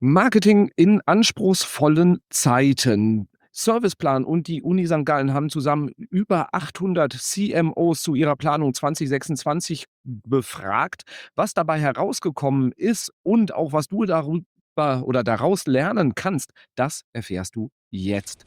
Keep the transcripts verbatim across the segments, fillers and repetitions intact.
Marketing in anspruchsvollen Zeiten. Serviceplan und die Uni Sankt Gallen haben zusammen über achthundert C M Os zu ihrer Planung zwanzig sechsundzwanzig befragt. Was dabei herausgekommen ist und auch was du darüber oder daraus lernen kannst, das erfährst du jetzt.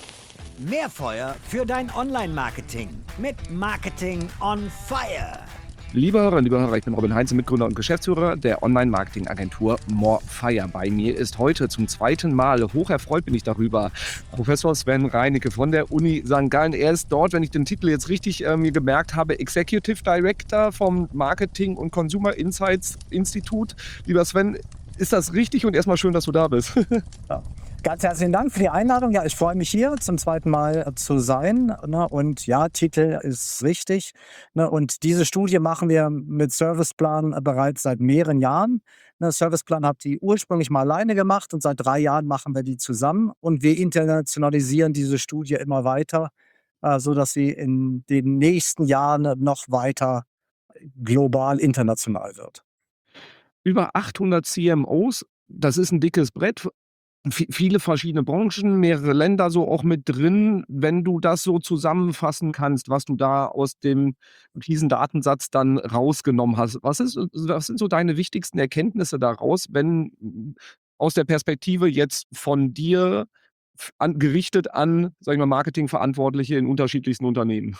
Mehr Feuer für dein Online-Marketing mit Marketing on Fire. Liebe Hörerinnen, liebe Hörer, ich bin Robin Heinze, Mitgründer und Geschäftsführer der Online-Marketing-Agentur Morefire. Bei mir ist heute zum zweiten Mal, hocherfreut bin ich darüber, Professor Sven Reinecke von der Uni Sankt Gallen. Er ist dort, wenn ich den Titel jetzt richtig äh, mir gemerkt habe, Executive Director vom Marketing und Consumer Insights Institut. Lieber Sven, ist das richtig? Und erstmal schön, dass du da bist. Ja. Ganz herzlichen Dank für die Einladung. Ja, ich freue mich hier zum zweiten Mal zu sein. Ne? Und ja, Titel ist richtig. Ne? Und diese Studie machen wir mit Serviceplan bereits seit mehreren Jahren. Ne? Serviceplan habt ihr ursprünglich mal alleine gemacht und seit drei Jahren machen wir die zusammen. Und wir internationalisieren diese Studie immer weiter, äh, sodass sie in den nächsten Jahren noch weiter global international wird. Über achthundert C M Os, das ist ein dickes Brett. V viele verschiedene Branchen, mehrere Länder so auch mit drin. Wenn du das so zusammenfassen kannst, was du da aus dem diesen Datensatz dann rausgenommen hast. Was ist was sind so deine wichtigsten Erkenntnisse daraus, wenn hm, aus der Perspektive jetzt von dir f an gerichtet an, sage ich mal, Marketingverantwortliche in unterschiedlichsten Unternehmen?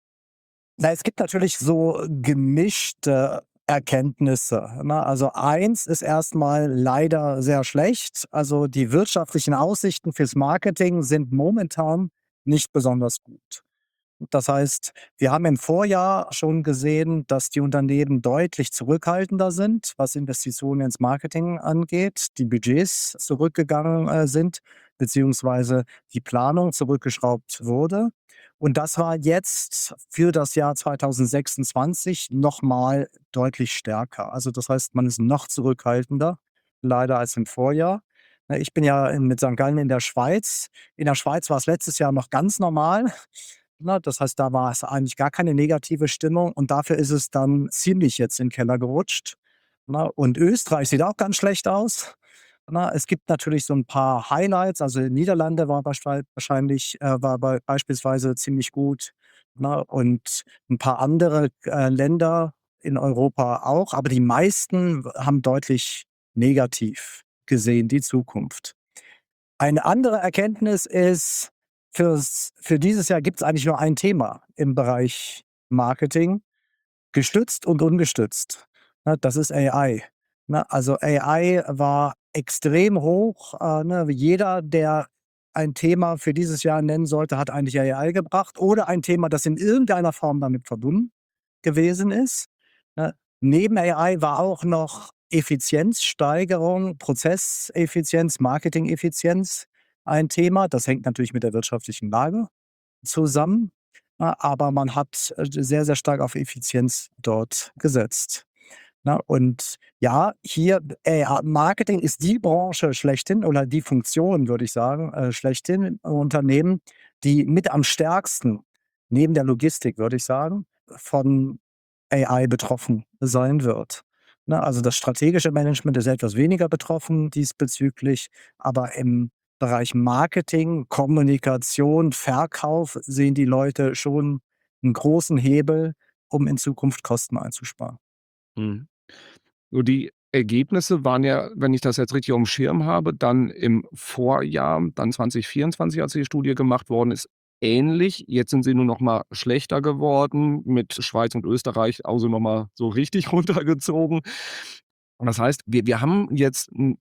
Na, es gibt natürlich so gemischte Erkenntnisse, ne? Also, eins ist erstmal leider sehr schlecht. Also, die wirtschaftlichen Aussichten fürs Marketing sind momentan nicht besonders gut. Das heißt, wir haben im Vorjahr schon gesehen, dass die Unternehmen deutlich zurückhaltender sind, was Investitionen ins Marketing angeht, die Budgets zurückgegangen, äh, sind, beziehungsweise die Planung zurückgeschraubt wurde. Und das war jetzt für das Jahr zweitausendsechsundzwanzig noch mal deutlich stärker. Also, das heißt, man ist noch zurückhaltender, leider als im Vorjahr. Ne, ich bin ja in mit Sankt Gallen in der Schweiz. In der Schweiz war es letztes Jahr noch ganz normal. Ne, das heißt, da war es eigentlich gar keine negative Stimmung und dafür ist es dann ziemlich jetzt in den Keller gerutscht, ne? Und Österreich sieht auch ganz schlecht aus, ne? Es gibt natürlich so ein paar Highlights, also Niederlande war wahrschei wahrscheinlich äh, war bei beispielsweise ziemlich gut, ne? Und ein paar andere, äh, Länder in Europa auch, aber die meisten haben deutlich negativ gesehen, die Zukunft. Eine andere Erkenntnis ist, fürs für dieses Jahr gibt es eigentlich nur ein Thema im Bereich Marketing, gestützt und ungestützt, ne? Das ist A I, ne? Also, A I war extrem hoch, äh, ne? Jeder, der ein Thema für dieses Jahr nennen sollte, hat eigentlich A I gebracht oder ein Thema, das in irgendeiner Form damit verbunden gewesen ist, ne? Neben A I war auch noch Effizienzsteigerung, Prozesseffizienz, Marketingeffizienz ein Thema. Das hängt natürlich mit der wirtschaftlichen Lage zusammen, ne, aber man hat, äh, sehr, sehr stark auf Effizienz dort gesetzt, ne? Und ja, hier, äh, Marketing ist die Branche schlechthin oder die Funktion, würde ich sagen, äh, schlechthin im Unternehmen, die mit am stärksten, neben der Logistik, würde ich sagen, von A I betroffen sein wird, ne? Also, das strategische Management ist etwas weniger betroffen diesbezüglich, aber im Bereich Marketing, Kommunikation, Verkauf sehen die Leute schon einen großen Hebel, um in Zukunft Kosten einzusparen. Mhm. Nur die Ergebnisse waren ja, wenn ich das jetzt richtig aufm Schirm habe, dann im Vorjahr, dann zwanzig vierundzwanzig, als die Studie gemacht worden ist, ähnlich. Jetzt sind sie nur noch mal schlechter geworden, mit Schweiz und Österreich also noch mal so richtig runtergezogen. Und das heißt, wir wir haben jetzt 'n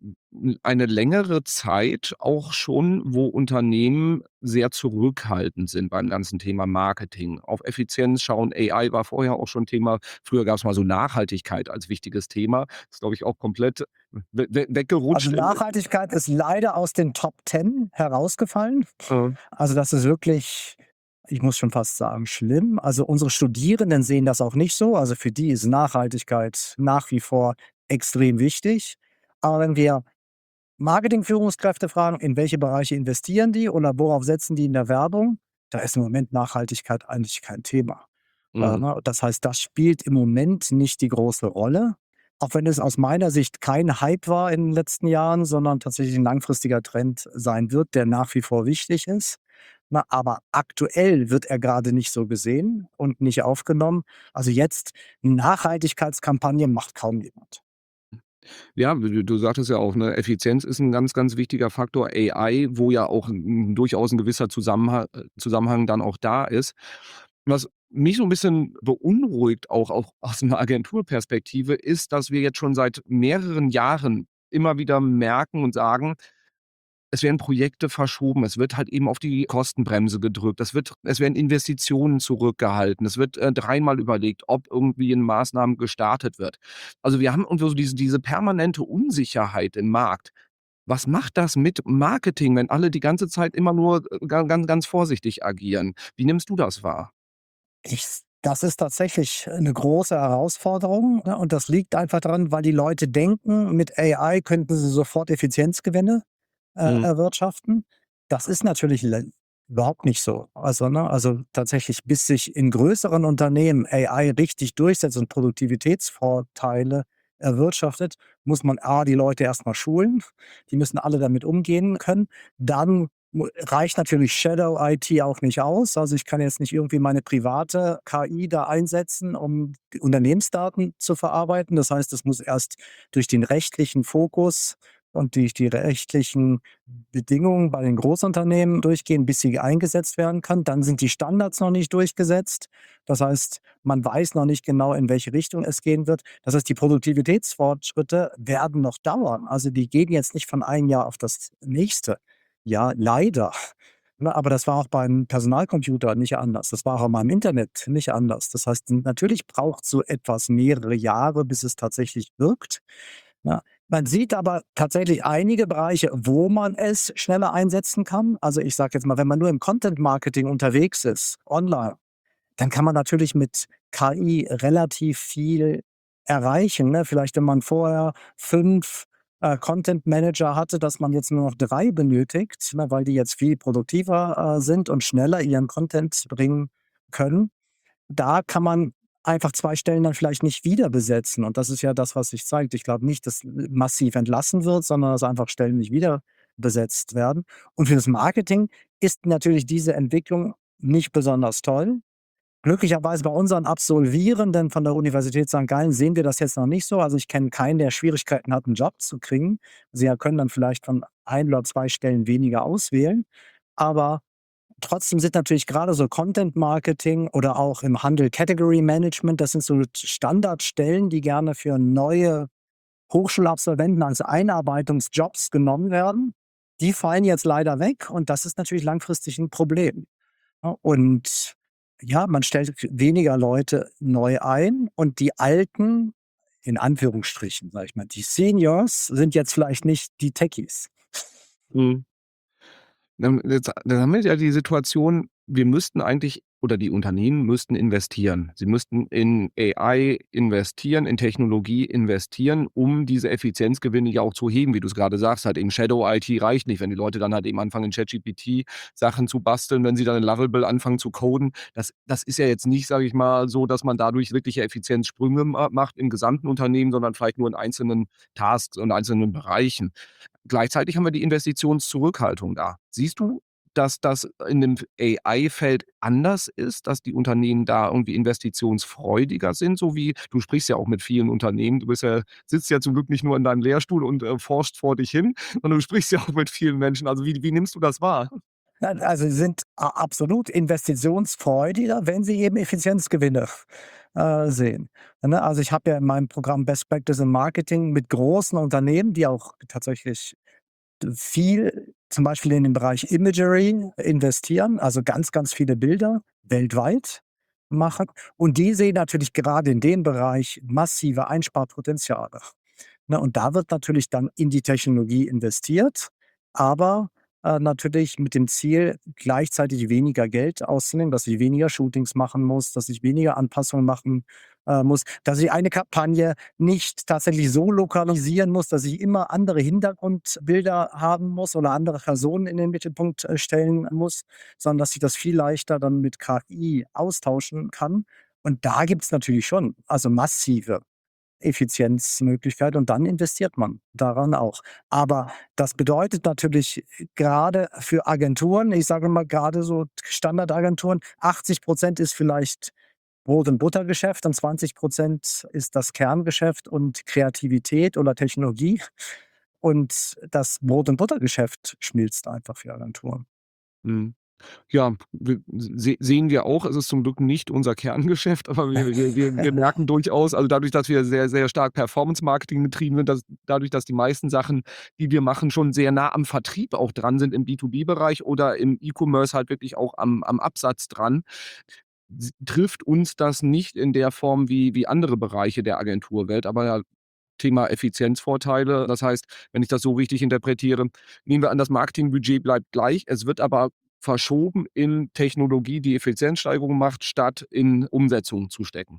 'n eine längere Zeit auch schon, wo Unternehmen sehr zurückhaltend sind beim ganzen Thema Marketing. Auf Effizienz schauen, A I war vorher auch schon Thema. Früher gab's mal so Nachhaltigkeit als wichtiges Thema. Ist, glaube ich, auch komplett we we Also, weggerutscht. Nachhaltigkeit ist leider aus den Top zehn herausgefallen. Äh, Also, das ist wirklich, ich muss schon fast sagen, schlimm. Also, unsere Studierenden sehen das auch nicht so. Also, für die ist Nachhaltigkeit nach wie vor extrem wichtig. Aber wenn wir Marketingführungskräfte fragen, in welche Bereiche investieren die oder worauf setzen die in der Werbung, da ist im Moment Nachhaltigkeit eigentlich kein Thema. Äh, mhm. ne? Das heißt, das spielt im Moment nicht die große Rolle. Auch wenn es aus meiner Sicht kein Hype war in den letzten Jahren, sondern tatsächlich ein langfristiger Trend sein wird, der nach wie vor wichtig ist. Na, aber aktuell wird er gerade nicht so gesehen und nicht aufgenommen. Also jetzt Nachhaltigkeitskampagne macht kaum jemand. Ja, du du sagtest ja auch, ne, Effizienz ist ein ganz, ganz wichtiger Faktor. A I, wo ja auch 'n durchaus ein gewisser Zusammenha äh, Zusammenhang dann auch da ist. Was mich so ein bisschen beunruhigt, auch auch aus einer Agenturperspektive, ist, dass wir jetzt schon seit mehreren Jahren immer wieder merken und sagen: Es werden Projekte verschoben. Es wird halt eben auf die Kostenbremse gedrückt. Es wird es werden Investitionen zurückgehalten. Es wird, äh, dreimal überlegt, ob irgendwie 'n Maßnahmen gestartet wird. Also, wir haben irgendwo so diese diese permanente Unsicherheit im Markt. Was macht das mit Marketing, wenn alle die ganze Zeit immer nur, äh, ga ganz ganz vorsichtig agieren? Wie nimmst du das wahr? Ich Das ist tatsächlich eine große Herausforderung, ne, und das liegt einfach daran, weil die Leute denken, mit A I könnten sie sofort Effizienzgewinne äh, Mhm. erwirtschaften. Das ist natürlich le überhaupt nicht so. Also, ne, also tatsächlich, bis sich in größeren Unternehmen A I richtig durchsetzt und Produktivitätsvorteile erwirtschaftet, muss man A, die Leute erst mal schulen. Die müssen alle damit umgehen können. Dann mu reicht natürlich Shadow I T auch nicht aus. Also, ich kann jetzt nicht irgendwie meine private K I da einsetzen, um die Unternehmensdaten zu verarbeiten. Das heißt, es muss erst durch den rechtlichen Fokus und durch die rechtlichen Bedingungen bei den Großunternehmen durchgehen, bis sie eingesetzt werden kann. Dann sind die Standards noch nicht durchgesetzt. Das heißt, man weiß noch nicht genau, in welche Richtung es gehen wird. Das heißt, die Produktivitätsfortschritte werden noch dauern. Also, die gehen jetzt nicht von einem Jahr auf das nächste Jahr, leider. Ne, aber das war auch beim Personalcomputer nicht anders. Das war auch beim Internet nicht anders. Das heißt, natürlich braucht so etwas mehrere Jahre, bis es tatsächlich wirkt. Ja. Man sieht aber tatsächlich einige Bereiche, wo man es schneller einsetzen kann. Also, ich sage jetzt mal, wenn man nur im Content Marketing unterwegs ist, online, dann kann man natürlich mit K I relativ viel erreichen, ne? Vielleicht, wenn man vorher fünf äh, Content Manager hatte, dass man jetzt nur noch drei benötigt, ne, weil die jetzt viel produktiver, äh, sind und schneller ihren Content bringen können. Da kann man einfach zwei Stellen dann vielleicht nicht wieder besetzen, und das ist ja das, was sich zeigt. Ich glaube nicht, dass massiv entlassen wird, sondern dass einfach Stellen nicht wieder besetzt werden. Und für das Marketing ist natürlich diese Entwicklung nicht besonders toll. Glücklicherweise bei unseren Absolvierenden von der Universität Sankt Gallen sehen wir das jetzt noch nicht so. Also, ich kenne keinen, der Schwierigkeiten hat, 'n Job zu kriegen. Sie ja können dann vielleicht von ein oder zwei Stellen weniger auswählen, aber trotzdem sind natürlich gerade so Content Marketing oder auch im Handel Category Management, das sind so Standardstellen, die gerne für neue Hochschulabsolventen als Einarbeitungsjobs genommen werden. Die fallen jetzt leider weg, und das ist natürlich langfristig ein Problem, ne? Und ja, man stellt weniger Leute neu ein, und die Alten, in Anführungsstrichen, sage ich mal, die Seniors sind jetzt vielleicht nicht die Techies. Mhm. Dann jetzt dann haben wir ja die Situation, wir müssten eigentlich oder die Unternehmen müssten investieren. Sie müssten in A I investieren, in Technologie investieren, um diese Effizienzgewinne ja auch zu heben, wie du's grade sagst, halt eben Shadow I T reicht nicht, wenn die Leute dann halt eben anfangen, in ChatGPT Sachen zu basteln, wenn sie dann in Lovable anfangen zu coden. Das das ist ja jetzt nicht, sage ich mal, so, dass man dadurch wirkliche Effizienzsprünge ma macht im gesamten Unternehmen, sondern vielleicht nur in einzelnen Tasks und einzelnen Bereichen. Gleichzeitig haben wir die Investitionszurückhaltung da. Siehst du, dass das in dem A I-Feld anders ist, dass die Unternehmen da irgendwie investitionsfreudiger sind, so wie du sprichst ja auch mit vielen Unternehmen. Du bist ja sitzt ja zum Glück nicht nur in deinem Lehrstuhl und, äh, forschst vor dich hin, sondern du sprichst ja auch mit vielen Menschen. Also, wie wie nimmst du das wahr? Nein, also, sie sind a absolut investitionsfreudiger, wenn sie eben Effizienzgewinne, äh, sehen, ne? Also, ich habe ja in meinem Programm Best Practice im Marketing mit großen Unternehmen, die auch tatsächlich viel zum Beispiel in den Bereich Imagery investieren, also ganz, ganz viele Bilder weltweit machen. Und die sehen natürlich gerade in dem Bereich massive Einsparpotenziale. Ne, und da wird natürlich dann in die Technologie investiert, aber, äh, natürlich mit dem Ziel, gleichzeitig weniger Geld auszunehmen, dass ich weniger Shootings machen muss, dass ich weniger Anpassungen machen, äh, muss, dass ich eine Kampagne nicht tatsächlich so lokalisieren muss, dass ich immer andere Hintergrundbilder haben muss oder andere Personen in den Mittelpunkt, äh, stellen muss, sondern dass ich das viel leichter dann mit K I austauschen kann. Und da gibt's natürlich schon, also massive Effizienzmöglichkeit und dann investiert man daran auch. Aber das bedeutet natürlich gerade für Agenturen, ich sage mal gerade so Standardagenturen, achtzig Prozent ist vielleicht Brot- und Buttergeschäft und zwanzig Prozent ist das Kerngeschäft und Kreativität oder Technologie. Und das Brot- und Buttergeschäft schmilzt einfach für Agenturen. Mhm. Ja, w se sehen wir auch. Es ist zum Glück nicht unser Kerngeschäft, aber wir wir wir wir merken durchaus, also dadurch, dass wir sehr, sehr stark Performance-Marketing getrieben sind, dass dadurch, dass die meisten Sachen, die wir machen, schon sehr nah am Vertrieb auch dran sind im B zwei B-Bereich oder im E-Commerce halt wirklich auch am am Absatz dran, s trifft uns das nicht in der Form wie wie andere Bereiche der Agenturwelt. Aber ja, Thema Effizienzvorteile. Das heißt, wenn ich das so richtig interpretiere, nehmen wir an, das Marketingbudget bleibt gleich, es wird aber verschoben in Technologie, die Effizienzsteigerung macht, statt in Umsetzung zu stecken.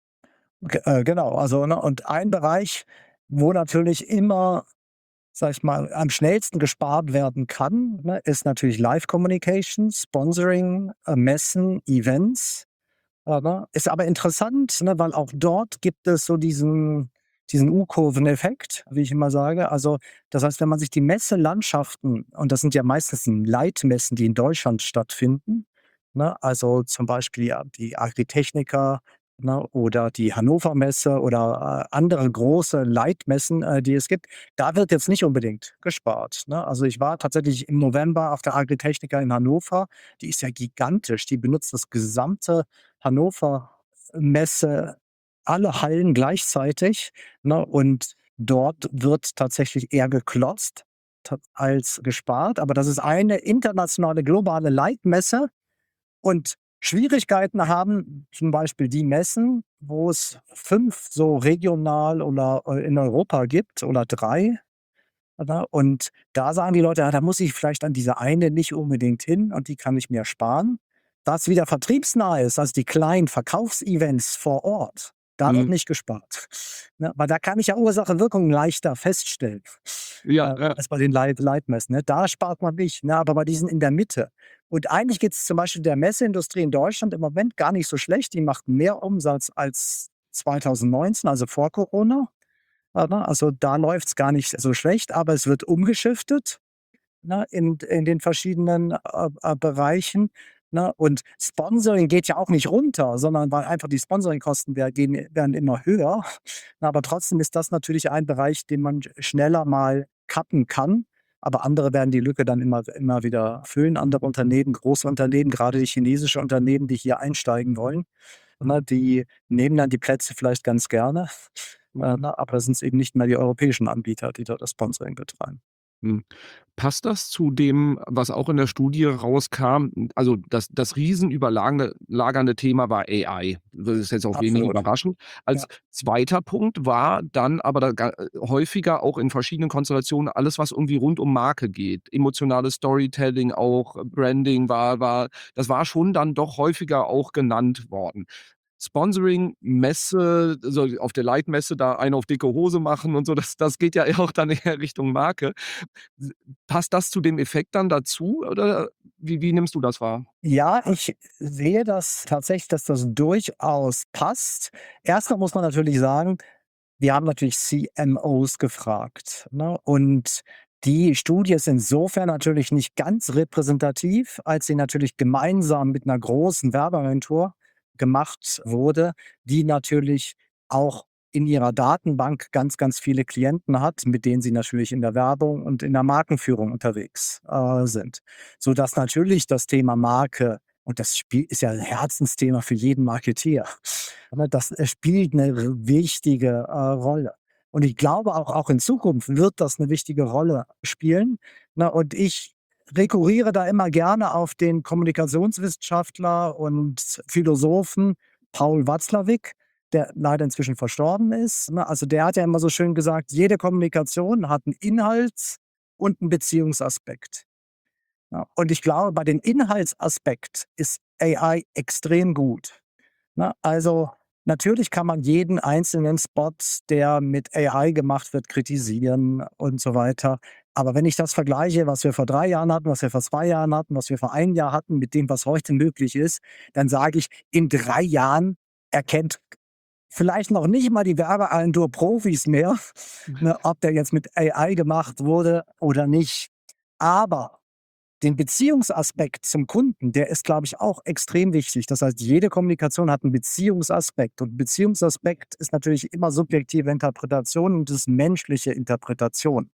Ge äh, genau, also, ne, und ein Bereich, wo natürlich immer, sage ich mal, am schnellsten gespart werden kann, ne, ist natürlich Live Communication, Sponsoring, äh, Messen, Events. Äh, ne? Ist aber interessant, ne, weil auch dort gibt es so diesen diesen U-Kurven-Effekt, wie ich immer sage. Also, das heißt, wenn man sich die Messelandschaften und das sind ja meistens Leitmessen, die in Deutschland stattfinden, ne? Also, zum Beispiel ja die Agritechnica, ne, oder die Hannover Messe oder, äh, andere große Leitmessen, äh, die es gibt. Da wird jetzt nicht unbedingt gespart, ne? Also, ich war tatsächlich im November auf der Agritechnica in Hannover. Die ist ja gigantisch. Die benutzt das gesamte Hannover Messe, alle Hallen gleichzeitig, ne? Und dort wird tatsächlich eher geklotzt ta als gespart. Aber das ist eine internationale globale Leitmesse und Schwierigkeiten haben zum Beispiel die Messen, wo es fünf so regional oder, äh, in Europa gibt oder drei, ne? Und da sagen die Leute: „Ja, da muss ich vielleicht an diese eine nicht unbedingt hin und die kann ich mir sparen.“ Was wieder vertriebsnah ist, also die kleinen Verkaufsevents vor Ort, da wird Mhm. nicht gespart, ne? Weil da kann ich ja Ursache Wirkung leichter feststellen, Ja, äh, ja. als bei den Leit Leitmessen, ne? Da spart man nicht, ne, aber bei diesen in der Mitte. Und eigentlich geht's zum Beispiel der Messeindustrie in Deutschland im Moment gar nicht so schlecht. Die macht mehr Umsatz als zweitausendneunzehn, also vor Corona, äh, ne? Also, da läuft's gar nicht so schlecht, aber es wird umgeschiftet, ne, in in den verschiedenen, äh, äh, Bereichen, ne? Und Sponsoring geht ja auch nicht runter, sondern weil einfach die Sponsoringkosten wer gehen werden immer höher. Aber trotzdem ist das natürlich ein Bereich, den man sch schneller mal cutten kann, aber andere werden die Lücke dann immer immer wieder füllen. Andere Unternehmen, große Unternehmen, gerade die chinesische Unternehmen, die hier einsteigen wollen, ne, die nehmen dann die Plätze vielleicht ganz gerne, äh, ne, aber das sind eben nicht mehr die europäischen Anbieter, die dort das Sponsoring betreiben. Mhm. Passt das zu dem, was auch in der Studie rauskam? Also, das das riesenüberlagende lagernde Thema war A I. Das ist jetzt auch wenig Absolut. überraschend. Ja. Als zweiter Punkt war dann aber da ga äh, häufiger auch in verschiedenen Konstellationen alles, was irgendwie rund um Marke geht. Emotionales Storytelling auch, Branding war war das war schon dann doch häufiger auch genannt worden. Sponsoring, Messe, so auf der Leitmesse da einen auf dicke Hose machen und so, das das geht ja auch dann eher Richtung Marke. S Passt das zu dem Effekt dann dazu oder wie wie nimmst du das wahr? Ja, ich sehe das tatsächlich, dass das durchaus passt. Erst mal muss man natürlich sagen, wir haben natürlich C M Os gefragt, ne? Und die Studie ist insofern natürlich nicht ganz repräsentativ, als sie natürlich gemeinsam mit 'ner großen Werbeagentur gemacht wurde, die natürlich auch in ihrer Datenbank ganz, ganz viele Klienten hat, mit denen sie natürlich in der Werbung und in der Markenführung unterwegs, äh, sind. Sodass natürlich das Thema Marke und das spiel ist ja 'n Herzensthema für jeden Marketeer, ne? Das, äh, spielt 'ne r wichtige, äh, Rolle. Und ich glaube auch auch in Zukunft wird das 'ne wichtige Rolle spielen, ne? Und ich rekurriere da immer gerne auf den Kommunikationswissenschaftler und Philosophen Paul Watzlawick, der leider inzwischen verstorben ist, ne? Also, der hat ja immer so schön gesagt: „Jede Kommunikation hat 'n Inhalts und 'n Beziehungsaspekt.“ Ja, und ich glaube, bei dem Inhaltsaspekt ist A I extrem gut, ne? Also, natürlich kann man jeden einzelnen Spot, der mit A I gemacht wird, kritisieren und so weiter. Aber wenn ich das vergleiche, was wir vor drei Jahren hatten, was wir vor zwei Jahren hatten, was wir vor einem Jahr hatten mit dem, was heute möglich ist, dann sage ich, in drei Jahren erkennt vielleicht noch nicht mal die Werbeagentur-Profis mehr, ne, ob der jetzt mit A I gemacht wurde oder nicht. Aber den Beziehungsaspekt zum Kunden, der ist, glaube ich, auch extrem wichtig. Das heißt, jede Kommunikation hat einen Beziehungsaspekt und Beziehungsaspekt ist natürlich immer subjektive Interpretation und das ist menschliche Interpretation.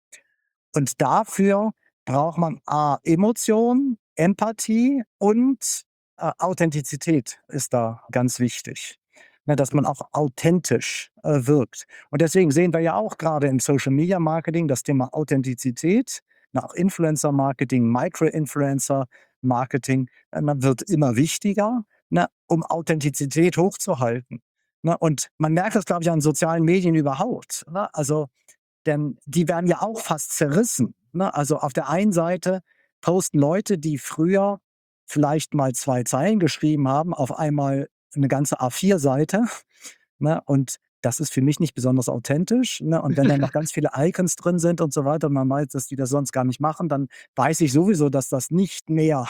Und dafür braucht man A, Emotion, Empathie und äh, Authentizität ist da ganz wichtig. Ne, dass man auch authentisch äh, wirkt. Und deswegen sehen wir ja auch gerade im Social Media Marketing das Thema Authentizität, na, auch Influencer Marketing, Micro-Influencer Marketing, äh, man wird immer wichtiger, ne, um Authentizität hochzuhalten. Ne? Und man merkt das, glaube ich, an sozialen Medien überhaupt. Ne? Also denn die werden ja auch fast zerrissen, ne? Also, auf der einen Seite posten Leute, die früher vielleicht mal zwei Zeilen geschrieben haben, auf einmal eine ganze A vier Seite, ne? Und das ist für mich nicht besonders authentisch, ne? Und wenn dann noch ganz viele Icons drin sind und so weiter und man meint, dass die das sonst gar nicht machen, dann weiß ich sowieso, dass das nicht mehr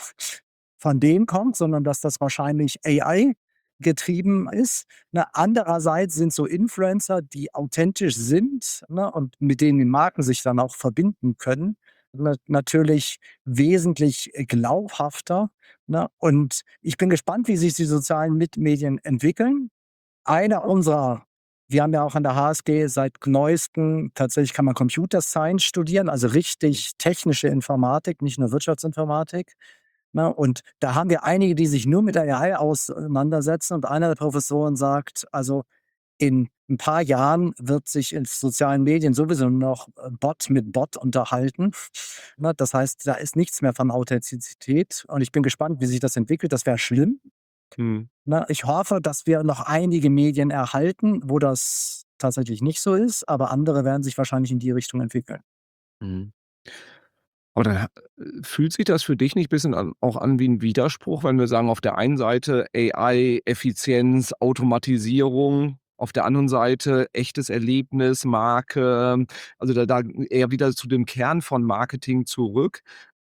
von denen kommt, sondern dass das wahrscheinlich A I getrieben ist. Ne, andererseits sind so Influencer, die authentisch sind, ne, und mit denen die Marken sich dann auch verbinden können, na natürlich wesentlich äh, glaubhafter, ne? Und ich bin gespannt, wie sich die sozialen Mit Medien entwickeln. Einer unserer Wir haben ja auch an der H S G seit Neuestem tatsächlich kann man Computer Science studieren, also richtig technische Informatik, nicht nur Wirtschaftsinformatik. Ne? Und da haben wir einige, die sich nur mit A I auseinandersetzen. Und einer der Professoren sagt, also in ein paar Jahren wird sich in sozialen Medien sowieso nur noch äh, Bot mit Bot unterhalten. Ne? Das heißt, da ist nichts mehr von Authentizität. Und ich bin gespannt, wie sich das entwickelt. Das wäre schlimm. Mhm. Ne? Ich hoffe, dass wir noch einige Medien erhalten, wo das tatsächlich nicht so ist. Aber andere werden sich wahrscheinlich in die Richtung entwickeln. Mhm. Aber dann ha äh, fühlt sich das für dich nicht bisschen an auch an wie 'n Widerspruch, wenn wir sagen, auf der einen Seite A I, Effizienz, Automatisierung, auf der anderen Seite echtes Erlebnis, Marke, also da da eher wieder zu dem Kern von Marketing zurück.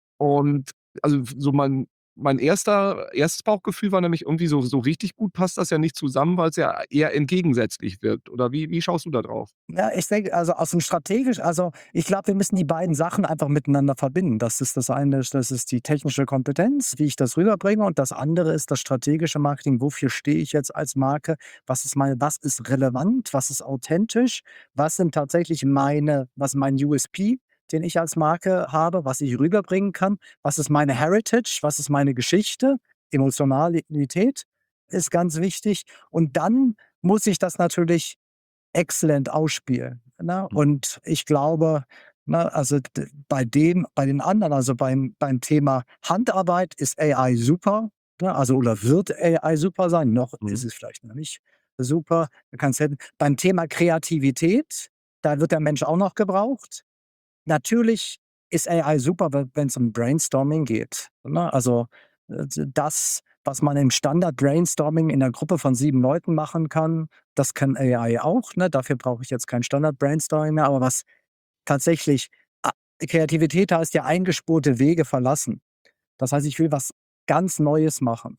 Und also so mein mein erster erstes Bauchgefühl war nämlich irgendwie so so richtig gut passt das ja nicht zusammen, weil's ja eher entgegensätzlich wirkt. Oder wie wie schaust du da drauf? Ja, ich denke, also aus dem strategisch also, ich glaube, wir müssen die beiden Sachen einfach miteinander verbinden. Das ist das eine ist das ist die technische Kompetenz, wie ich das rüberbringe und das andere ist das strategische Marketing. Wofür stehe ich jetzt als Marke? Was ist meine was ist relevant? Was ist authentisch? Was sind tatsächlich meine was ist mein U S P, den ich als Marke habe, was ich rüberbringen kann? Was ist meine Heritage? Was ist meine Geschichte? Emotionalität ist ganz wichtig. Und dann muss ich das natürlich exzellent ausspielen, ne? Mhm. Und ich glaube, ne, also d bei dem bei den anderen, also beim beim Thema Handarbeit ist A I super, ne, also oder wird A I super sein. Noch ist Mhm. es vielleicht noch nicht super. Du kannst ja beim Thema Kreativität, da wird der Mensch auch noch gebraucht. Natürlich ist A I super, wenn es um Brainstorming geht, ne? Also, äh, das, was man im Standard-Brainstorming in 'ner Gruppe von sieben Leuten machen kann, das kann A I auch, ne? Dafür brauche ich jetzt kein Standard-Brainstorming mehr, aber was tatsächlich a Kreativität heißt ja eingespurte Wege verlassen. Das heißt, ich will was ganz Neues machen.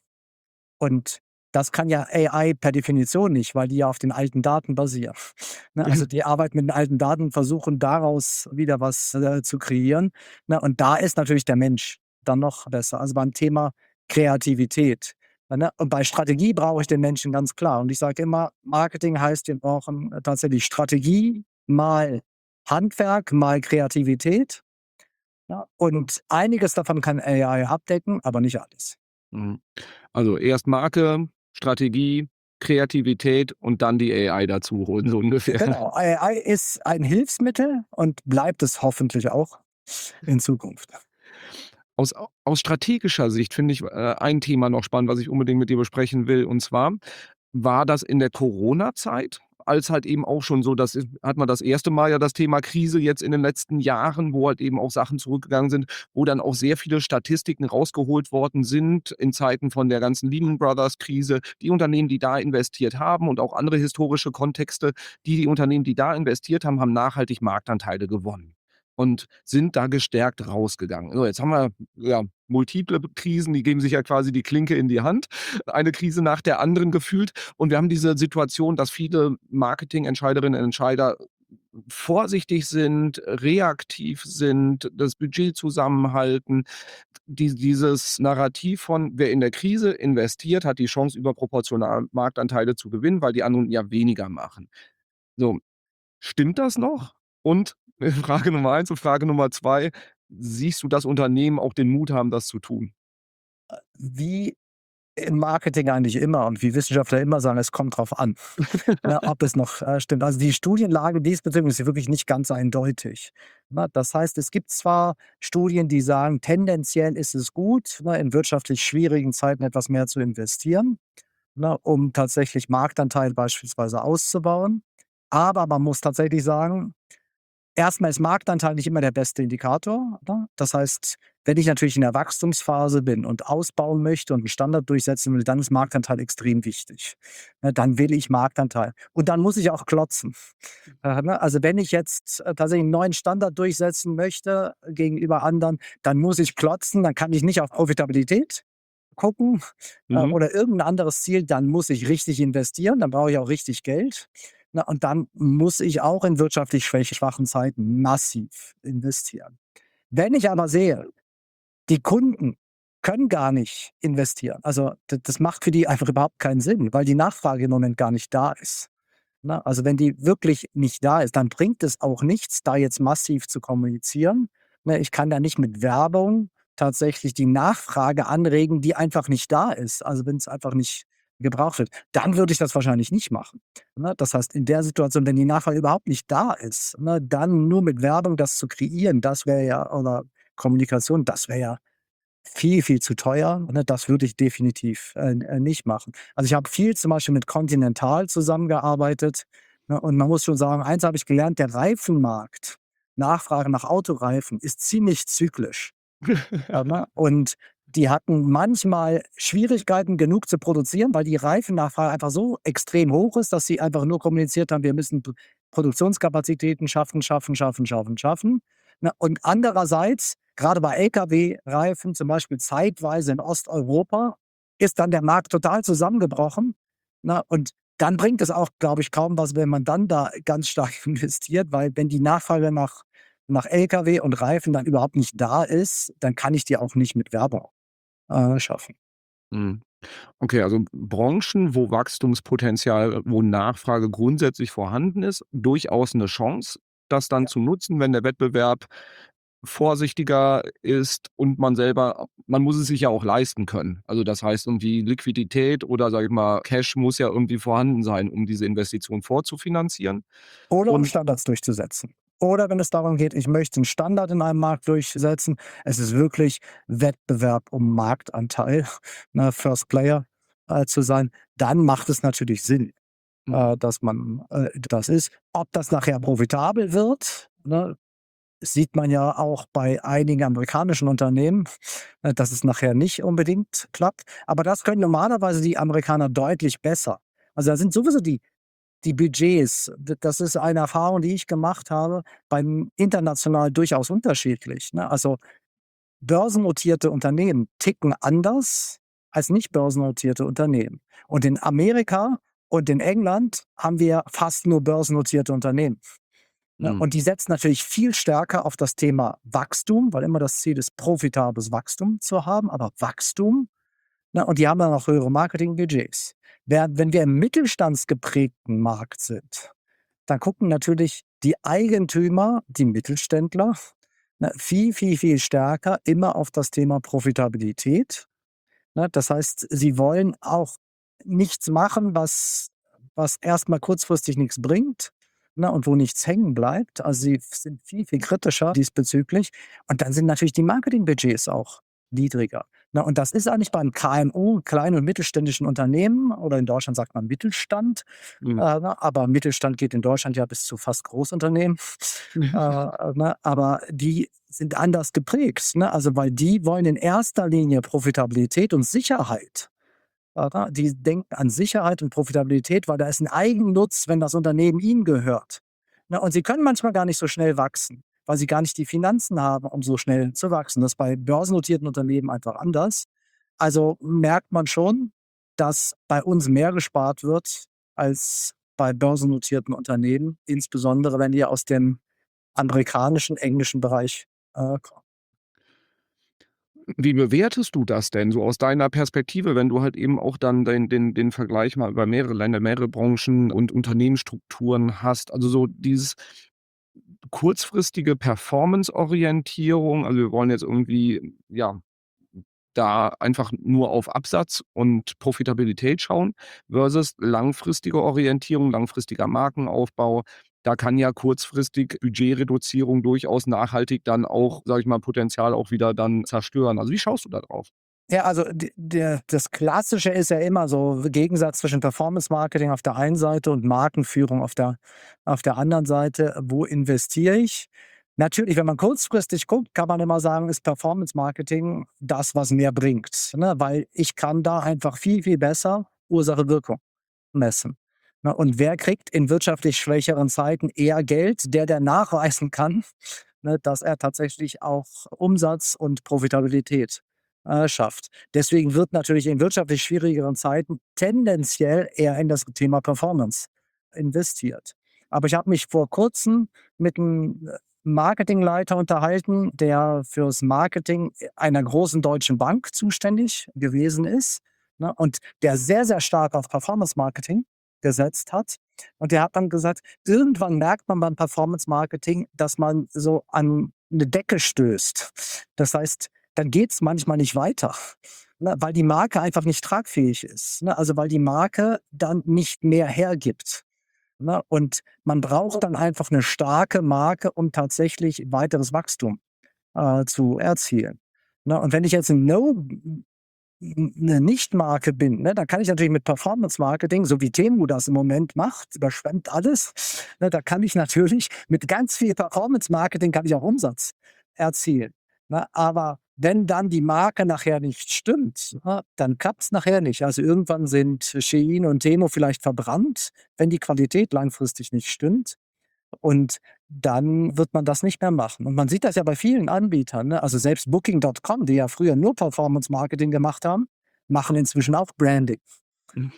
Und das kann ja A I per Definition nicht, weil die ja auf den alten Daten basieren. Ne, also die arbeiten mit den alten Daten, versuchen daraus wieder was, äh, zu kreieren, ne? Und da ist natürlich der Mensch dann noch besser. Also beim Thema Kreativität, ne? Und bei Strategie brauche ich den Menschen ganz klar. Und ich sage immer, Marketing heißt, wir brauchen äh, tatsächlich Strategie mal Handwerk mal Kreativität, ja? Und einiges davon kann A I abdecken, aber nicht alles. Mhm. Also erst Marke, Strategie, Kreativität und dann die A I dazu holen, so ungefähr. Genau, A I ist ein Hilfsmittel und bleibt es hoffentlich auch in Zukunft. Aus au aus strategischer Sicht finde ich, äh, ein Thema noch spannend, was ich unbedingt mit dir besprechen will. Und zwar war das in der Corona-Zeit, als halt eben auch schon so das ist hat man das erste Mal ja das Thema Krise jetzt in den letzten Jahren, wo halt eben auch Sachen zurückgegangen sind, wo dann auch sehr viele Statistiken rausgeholt worden sind in Zeiten von der ganzen Lehman Brothers Krise. Die Unternehmen, die da investiert haben und auch andere historische Kontexte, die die Unternehmen, die da investiert haben, haben nachhaltig Marktanteile gewonnen. und sind da gestärkt rausgegangen. So, jetzt haben wir, ja, multiple Krisen, die geben sich ja quasi die Klinke in die Hand, eine Krise nach der anderen gefühlt. Und wir haben diese Situation, dass viele Marketingentscheiderinnen und Entscheider vorsichtig sind, reaktiv sind, das Budget zusammenhalten. Die dieses Narrativ von: Wer in der Krise investiert, hat die Chance, überproportional Marktanteile zu gewinnen, weil die anderen ja weniger machen. So, stimmt das noch? Und äh, Frage Nummer eins und Frage Nummer zwei: Siehst du, dass Unternehmen auch den Mut haben, das zu tun? Wie im Marketing eigentlich immer und wie Wissenschaftler immer sagen, es kommt drauf an, ne, ob es noch äh, stimmt. Also die Studienlage diesbezüglich ist wirklich nicht ganz eindeutig. Ne? Das heißt, es gibt zwar Studien, die sagen, tendenziell ist es gut, ne, in wirtschaftlich schwierigen Zeiten etwas mehr zu investieren, ne, um tatsächlich Marktanteil beispielsweise auszubauen. Aber man muss tatsächlich sagen, erstmal ist Marktanteil nicht immer der beste Indikator, ne? Das heißt, wenn ich natürlich in der Wachstumsphase bin und ausbauen möchte und einen Standard durchsetzen will, dann ist Marktanteil extrem wichtig. Ne, dann will ich Marktanteil. Und dann muss ich auch klotzen. Äh, ne? Also, wenn ich jetzt, äh, tatsächlich einen neuen Standard durchsetzen möchte gegenüber anderen, dann muss ich klotzen, dann kann ich nicht auf Profitabilität gucken, äh, Mhm. oder irgendein anderes Ziel, dann muss ich richtig investieren, dann brauche ich auch richtig Geld. Na, und dann muss ich auch in wirtschaftlich schwäch schwachen Zeiten massiv investieren. Wenn ich aber sehe, die Kunden können gar nicht investieren, also d das macht für die einfach überhaupt keinen Sinn, weil die Nachfrage im Moment gar nicht da ist. Ne? Also, wenn die wirklich nicht da ist, dann bringt es auch nichts, da jetzt massiv zu kommunizieren. Ne, ich kann da nicht mit Werbung tatsächlich die Nachfrage anregen, die einfach nicht da ist. Also, wenn es einfach nicht gebraucht wird, dann würde ich das wahrscheinlich nicht machen. Ne? Das heißt, in der Situation, wenn die Nachfrage überhaupt nicht da ist, ne, dann nur mit Werbung das zu kreieren, das wäre ja oder Kommunikation, das wäre ja viel, viel zu teuer, ne? Das würde ich definitiv, äh, äh, nicht machen. Also, ich habe viel zum Beispiel mit Continental zusammengearbeitet, ne, und man muss schon sagen, eins habe ich gelernt, der Reifenmarkt, Nachfrage nach Autoreifen ist ziemlich zyklisch. Ja, ne? Und die hatten manchmal Schwierigkeiten, genug zu produzieren, weil die Reifennachfrage einfach so extrem hoch ist, dass sie einfach nur kommuniziert haben: „Wir müssen P Produktionskapazitäten schaffen, schaffen, schaffen, schaffen, schaffen." Ne? Und andererseits, gerade bei L K W-Reifen, zum Beispiel zeitweise in Osteuropa, ist dann der Markt total zusammengebrochen, ne? Und dann bringt es auch, glaube ich, kaum was, wenn man dann da ganz stark investiert, weil wenn die Nachfrage nach nach L K W und Reifen dann überhaupt nicht da ist, dann kann ich die auch nicht mit Werbung, äh, schaffen. Mhm. Okay, also Branchen, wo Wachstumspotenzial, wo Nachfrage grundsätzlich vorhanden ist, durchaus eine Chance, das dann Ja. zu nutzen, wenn der Wettbewerb vorsichtiger ist und man selber man muss es sich ja auch leisten können. Also, das heißt irgendwie Liquidität oder, sage ich mal, Cash muss ja irgendwie vorhanden sein, um diese Investition vorzufinanzieren. Oder um Und Standards durchzusetzen. Oder wenn es darum geht, ich möchte einen Standard in einem Markt durchsetzen. Es ist wirklich Wettbewerb um Marktanteil, ne, First Player, äh, zu sein. Dann macht es natürlich Sinn, mhm, äh, dass man, äh, das ist. Ob das nachher profitabel wird, ne, sieht man ja auch bei einigen amerikanischen Unternehmen, äh, dass es nachher nicht unbedingt klappt. Aber das können normalerweise die Amerikaner deutlich besser. Also, da sind sowieso die die Budgets, d das ist eine Erfahrung, die ich gemacht habe, beim international durchaus unterschiedlich, ne? Also, börsennotierte Unternehmen ticken anders als nicht börsennotierte Unternehmen. Und in Amerika und in England haben wir fast nur börsennotierte Unternehmen, ne? mhm, Und die setzen natürlich viel stärker auf das Thema Wachstum, weil immer das Ziel ist, profitables Wachstum zu haben, aber Wachstum, ne, und die haben dann auch höhere Marketingbudgets. Während wenn wir im mittelstandsgeprägten Markt sind, dann gucken natürlich die Eigentümer, die Mittelständler, ne, viel, viel, viel stärker immer auf das Thema Profitabilität, ne? Das heißt, sie wollen auch nichts machen, was was erst mal kurzfristig nichts bringt, ne, und wo nichts hängen bleibt. Also, sie sind viel, viel kritischer diesbezüglich. Und dann sind natürlich die Marketingbudgets auch niedriger, ne? Und das ist eigentlich beim K M U, kleinen und mittelständischen Unternehmen oder in Deutschland sagt man Mittelstand, mhm. äh, ne, aber Mittelstand geht in Deutschland ja bis zu fast Großunternehmen. Äh, ne, aber die sind anders geprägt, ne? Also, weil die wollen in erster Linie Profitabilität und Sicherheit. Oder? Die denken an Sicherheit und Profitabilität, weil da ist ein Eigennutz, wenn das Unternehmen ihnen gehört. Ne, und sie können manchmal gar nicht so schnell wachsen. weil sie gar nicht die Finanzen haben, um so schnell zu wachsen. Das ist bei börsennotierten Unternehmen einfach anders. Also merkt man schon, dass bei uns mehr gespart wird als bei börsennotierten Unternehmen, insbesondere wenn die aus dem amerikanischen, englischen Bereich äh, kommen. Wie bewertest du das denn so aus deiner Perspektive, wenn du halt eben auch dann den den den Vergleich mal über mehrere Länder, mehrere Branchen und Unternehmensstrukturen hast? Also, so dieses kurzfristige Performance-Orientierung, also, wir wollen jetzt irgendwie, ja, da einfach nur auf Absatz und Profitabilität schauen versus langfristige Orientierung, langfristiger Markenaufbau. Da kann ja kurzfristig Budgetreduzierung durchaus nachhaltig dann auch, sage ich mal, Potenzial auch wieder dann zerstören. Also, wie schaust du da drauf? Ja, also d der das Klassische ist ja immer so Gegensatz zwischen Performance-Marketing auf der einen Seite und Markenführung auf der auf der anderen Seite. Wo investiere ich? Natürlich, wenn man kurzfristig guckt, kann man immer sagen, ist Performance-Marketing das, was mehr bringt, ne? Weil ich kann da einfach viel, viel besser Ursache-Wirkung messen, ne? Und wer kriegt in wirtschaftlich schwächeren Zeiten eher Geld? Der, der nachweisen kann, ne, dass er tatsächlich auch Umsatz und Profitabilität äh, schafft. Deswegen wird natürlich in wirtschaftlich schwierigeren Zeiten tendenziell eher in das Thema Performance investiert. Aber ich habe mich vor Kurzem mit einem Marketingleiter unterhalten, der fürs Marketing einer großen deutschen Bank zuständig gewesen ist, ne, und der sehr, sehr stark auf Performance-Marketing gesetzt hat. Und der hat dann gesagt, irgendwann merkt man beim Performance-Marketing, dass man so an eine Decke stößt. Das heißt, dann geht's manchmal nicht weiter, ne, weil die Marke einfach nicht tragfähig ist, ne? Also, weil die Marke dann nicht mehr hergibt, ne? Und man braucht dann einfach eine starke Marke, um tatsächlich weiteres Wachstum, äh, zu erzielen, ne? Und wenn ich jetzt 'n No 'ne Nichtmarke bin, ne, dann kann ich natürlich mit Performance-Marketing, so wie Temu das im Moment macht, überschwemmt alles, ne, da kann ich natürlich mit ganz viel Performance-Marketing kann ich auch Umsatz erzielen, ne? Aber wenn dann die Marke nachher nicht stimmt, ne, dann klappt's nachher nicht. Also, irgendwann sind Shein und Temu vielleicht verbrannt, wenn die Qualität langfristig nicht stimmt. Und dann wird man das nicht mehr machen. Und man sieht das ja bei vielen Anbietern, ne? Also selbst Booking Punkt com, die ja früher nur Performance Marketing gemacht haben, machen inzwischen auch Branding. Mhm.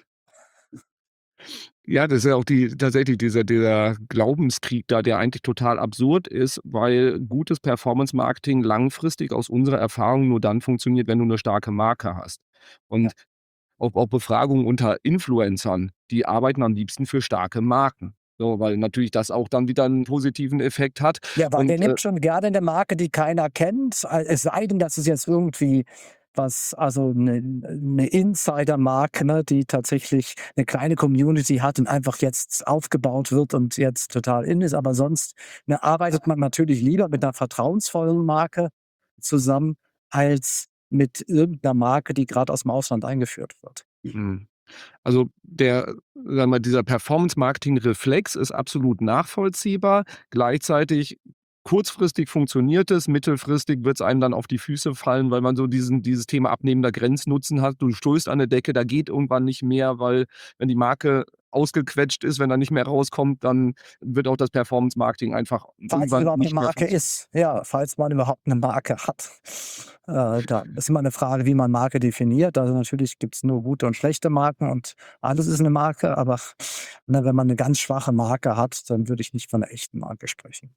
Ja, das ist ja auch die tatsächlich dieser dieser Glaubenskrieg da, der eigentlich total absurd ist, weil gutes Performance-Marketing langfristig aus unserer Erfahrung nur dann funktioniert, wenn du 'ne starke Marke hast. Ja. Und auch auch Befragungen unter Influencern, die arbeiten am liebsten für starke Marken. So, weil natürlich das auch dann wieder 'n positiven Effekt hat. Ja, weil der Und, äh nimmt schon gerne 'ne Marke, die keiner kennt, äh, es sei denn, das ist jetzt irgendwie was also 'ne 'ne Insider-Marke, ne, die tatsächlich 'ne kleine Community hat und einfach jetzt aufgebaut wird und jetzt total in ist. Aber sonst, ne, arbeitet man natürlich lieber mit 'ner vertrauensvollen Marke zusammen als mit irgend 'ner Marke, die grad aus'm Ausland eingeführt wird. Mhm. Also, der sagen wir mal, dieser Performance-Marketing-Reflex ist absolut nachvollziehbar. Gleichzeitig kurzfristig funktioniert es, mittelfristig wird's einem dann auf die Füße fallen, weil man so diesen dieses Thema abnehmender Grenznutzen hat. Du stößt an 'ne Decke, da geht irgendwann nicht mehr, weil wenn die Marke ausgequetscht ist, wenn da nicht mehr rauskommt, dann wird auch das Performance-Marketing einfach Falls es irgendwann überhaupt 'ne nicht mehr Marke funktionieren. ist. Ja, falls man überhaupt 'ne Marke hat. Äh, dann ist immer 'ne Frage, wie man Marke definiert. Also, natürlich gibt's nur gute und schlechte Marken und alles ist 'ne Marke, aber, ne, wenn man 'ne ganz schwache Marke hat, dann würde ich nicht von 'ner echten Marke sprechen.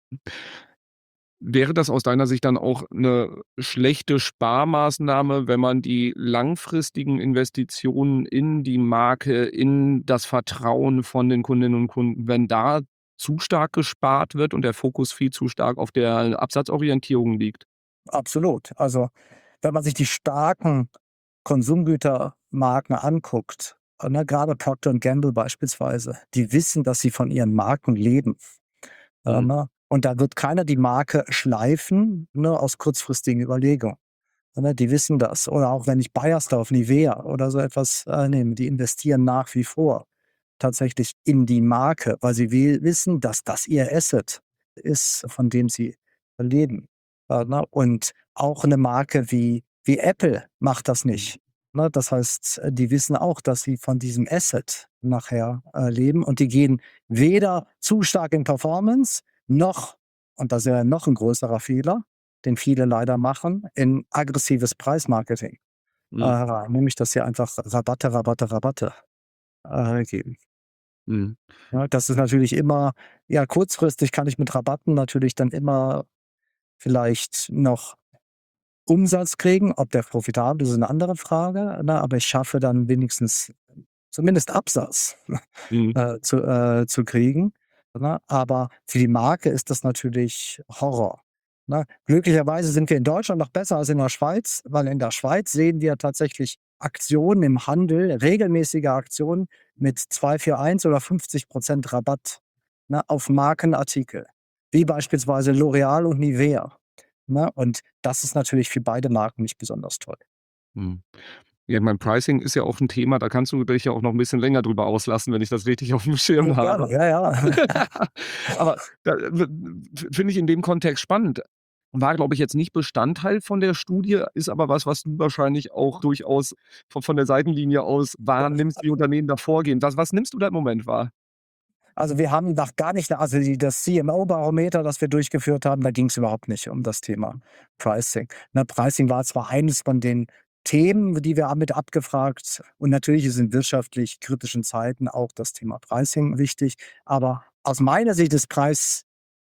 Wäre das aus deiner Sicht dann auch 'ne schlechte Sparmaßnahme, wenn man die langfristigen Investitionen in die Marke, in das Vertrauen von den Kundinnen und Kunden wenn da zu stark gespart wird und der Fokus viel zu stark auf der Absatzorientierung liegt? Absolut. Also, wenn man sich die starken Konsumgütermarken anguckt, äh, ne, grade Procter& Gamble beispielsweise, die wissen, dass sie von ihren Marken leben, äh, Mhm. ne? Und da wird keiner die Marke schleifen, ne, aus kurzfristigen Überlegungen, ne? Die wissen das. Oder auch wenn ich Beiersdorf, Nivea oder so etwas, äh, nehme, die investieren nach wie vor tatsächlich in die Marke, weil sie we wissen, dass das ihr Asset ist, von dem sie leben, äh, ne? Und auch 'ne Marke wie wie Apple macht das nicht, ne? Das heißt, äh, die wissen auch, dass sie von diesem Asset nachher, äh, leben und die gehen weder zu stark in Performance noch und das ist ja noch ein größerer Fehler, den viele leider machen, in aggressives Preismarketing äh, Mhm. rein, nämlich dass sie einfach Rabatte, Rabatte, Rabatte äh, geben. Mhm. Ja, das ist natürlich immer ja, kurzfristig kann ich mit Rabatten natürlich dann immer vielleicht noch Umsatz kriegen. Ob der profitabel ist, ist 'ne andere Frage, ne? Aber ich schaffe dann wenigstens zumindest Absatz, Mhm. äh, zu äh, zu kriegen, ne? Aber für die Marke ist das natürlich Horror, ne? Glücklicherweise sind wir in Deutschland noch besser als in der Schweiz, weil in der Schweiz sehen wir tatsächlich Aktionen im Handel, regelmäßige Aktionen mit zwei für eins oder fünfzig Prozent Rabatt, ne, auf Markenartikel, wie beispielsweise L'Oréal und Nivea, ne? Und das ist natürlich für beide Marken nicht besonders toll. Mhm. Ja, mein Pricing ist ja auch 'n Thema, da kannst du dich ja auch noch 'n bisschen länger drüber auslassen, wenn ich das richtig aufm Ja, Schirm gerne, habe. ja, ja. Aber da w f finde ich in dem Kontext spannend. War, glaube ich, jetzt nicht Bestandteil von der Studie, ist aber was, was du wahrscheinlich auch durchaus vo von der Seitenlinie aus wahrnimmst, wie Unternehmen da vorgehen. Was was nimmst du da im Moment wahr? Also, wir haben noch gar nicht also, die das C M O-Barometer, das wir durchgeführt haben, da ging's überhaupt nicht um das Thema Pricing. Ne, Pricing war zwar eines von den Themen, die wir mit abgefragt und natürlich ist in wirtschaftlich kritischen Zeiten auch das Thema Pricing wichtig, aber aus meiner Sicht ist Preis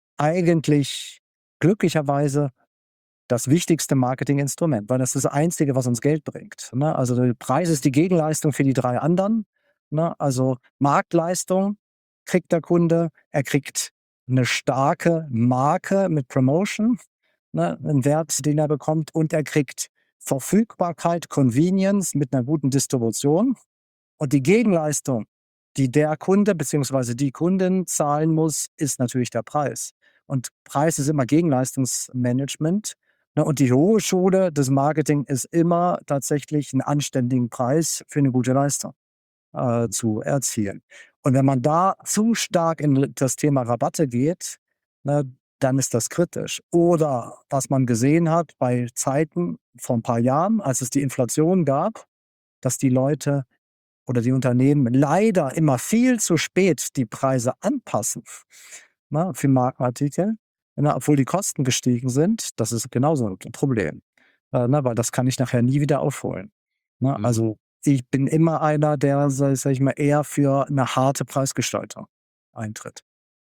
eigentlich glücklicherweise das wichtigste Marketinginstrument, weil das ist das Einzige, was uns Geld bringt, ne? Also, der Preis ist die Gegenleistung für die drei anderen, ne? Also, Marktleistung kriegt der Kunde, er kriegt 'ne starke Marke mit Promotion, ne, 'n Wert, den er bekommt und er kriegt Verfügbarkeit, Convenience mit 'ner guten Distribution. Und die Gegenleistung, die der Kunde beziehungsweise die Kundin zahlen muss, ist natürlich der Preis. Und Preis ist immer Gegenleistungsmanagement, ne? Und die hohe Schule des Marketing ist immer tatsächlich 'n anständigen Preis für 'ne gute Leistung, äh, zu erzielen. Und wenn man da zu stark in das Thema Rabatte geht, ne, dann ist das kritisch. Oder was man gesehen hat bei Zeiten vor 'n paar Jahren, als es die Inflation gab, dass die Leute oder die Unternehmen leider immer viel zu spät die Preise anpassen, ne, für Markenartikel, ne, obwohl die Kosten gestiegen sind. Das ist genauso 'n Problem, äh, ne, weil das kann ich nachher nie wieder aufholen, ne? Mhm. Also, ich bin immer einer, der, sa sage ich mal, eher für 'ne harte Preisgestaltung eintritt.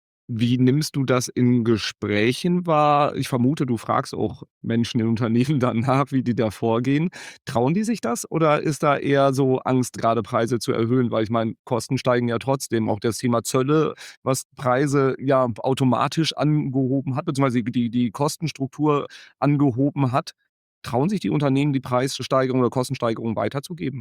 Wie nimmst du das in Gesprächen wahr? Ich vermute, du fragst auch Menschen in Unternehmen danach, wie die da vorgehen. Trauen die sich das oder ist da eher so Angst, grade Preise zu erhöhen? Weil ich meine, Kosten steigen ja trotzdem. Auch das Thema Zölle, was Preise ja automatisch angehoben hat, beziehungsweise die die Kostenstruktur angehoben hat. Trauen sich die Unternehmen, die Preissteigerung oder Kostensteigerung weiterzugeben?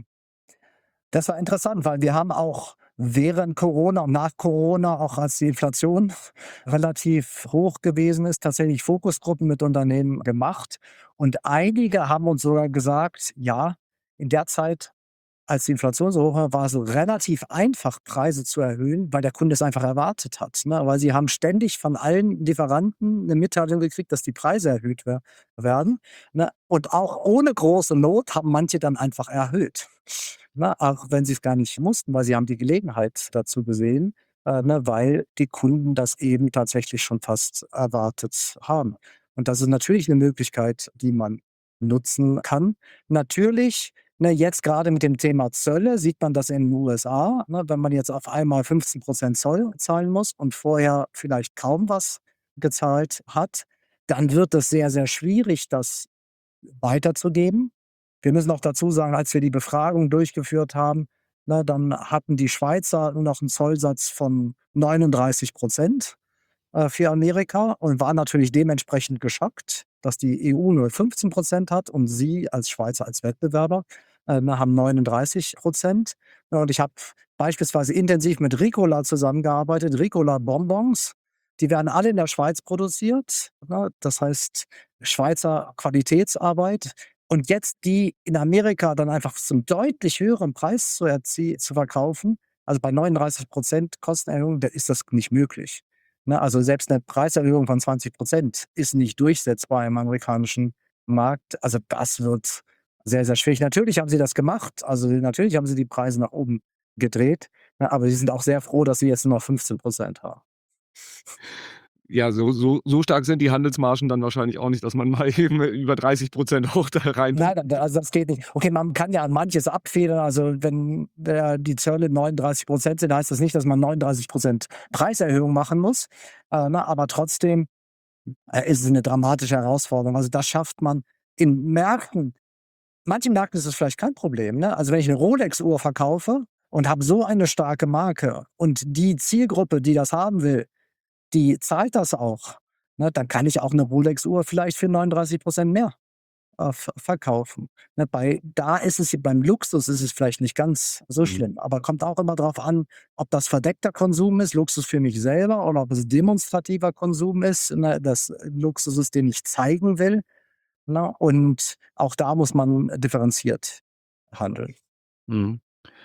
Das war interessant, weil wir haben auch während Corona und nach Corona, auch als die Inflation relativ hoch gewesen ist, tatsächlich Fokusgruppen mit Unternehmen gemacht. Und einige haben uns sogar gesagt: „Ja, in der Zeit, als die Inflation so hoch war, war es so relativ einfach, Preise zu erhöhen, weil der Kunde es einfach erwartet hat“, ne? Weil sie haben ständig von allen Lieferanten 'ne Mitteilung gekriegt, dass die Preise erhöht wer werden, ne? Und auch ohne große Not haben manche dann einfach erhöht, ne? Auch wenn sie's gar nicht mussten, weil sie haben die Gelegenheit dazu gesehen, äh, ne, weil die Kunden das eben tatsächlich schon fast erwartet haben. Und das ist natürlich 'ne Möglichkeit, die man nutzen kann. Natürlich, ne, jetzt grade mit dem Thema Zölle sieht man das in 'n U S A, ne? Wenn man jetzt auf einmal fünfzehn Prozent Zoll zahlen muss und vorher vielleicht kaum was gezahlt hat, dann wird es sehr, sehr schwierig, das weiterzugeben. Wir müssen auch dazu sagen, als wir die Befragung durchgeführt haben, ne, dann hatten die Schweizer nur noch 'n Zollsatz von neununddreißig Prozent, äh, für Amerika und waren natürlich dementsprechend geschockt, dass die E U nur fünfzehn Prozent hat und sie als Schweizer als Wettbewerber, äh, ne, haben neununddreißig Prozent. Ne, und ich habe beispielsweise intensiv mit Ricola zusammengearbeitet, Ricola Bonbons, die werden alle in der Schweiz produziert, ne? Das heißt, Schweizer Qualitätsarbeit. Und jetzt die in Amerika dann einfach zum deutlich höheren Preis zu erzie zu verkaufen, also bei neununddreißig Prozent Kostenerhöhung, da ist das nicht möglich, ne? Also, selbst 'ne Preiserhöhung von zwanzig Prozent ist nicht durchsetzbar im amerikanischen Markt. Also, das wird sehr, sehr schwierig. Natürlich haben sie das gemacht. Also, natürlich haben sie die Preise nach oben gedreht, ne, aber sie sind auch sehr froh, dass sie jetzt nur noch fünfzehn Prozent haben. Ja, so so so stark sind die Handelsmargen dann wahrscheinlich auch nicht, dass man mal eben über dreißig Prozent auch da rein Nein, da also das geht nicht. Okay, man kann ja manches abfedern. Also, wenn der die Zölle neununddreißig Prozent sind, heißt das nicht, dass man neununddreißig Prozent Preiserhöhung machen muss, äh, ne? Aber trotzdem, äh, ist es 'ne dramatische Herausforderung. Also, das schafft man in Märkten manchen Märkten ist es vielleicht kein Problem, ne? Also, wenn ich 'ne Rolex-Uhr verkaufe und habe so eine starke Marke und die Zielgruppe, die das haben will, die zahlt das auch, ne? Dann kann ich auch 'ne Rolex-Uhr vielleicht für neununddreißig Prozent mehr, äh, ver verkaufen, ne? Bei da ist es beim Luxus ist es vielleicht nicht ganz so Mhm. schlimm, aber kommt auch immer drauf an, ob das verdeckter Konsum ist, Luxus für mich selber oder ob es demonstrativer Konsum ist, ne, das Luxus ist, den ich zeigen will, ne? Und auch da muss man differenziert handeln. Mhm.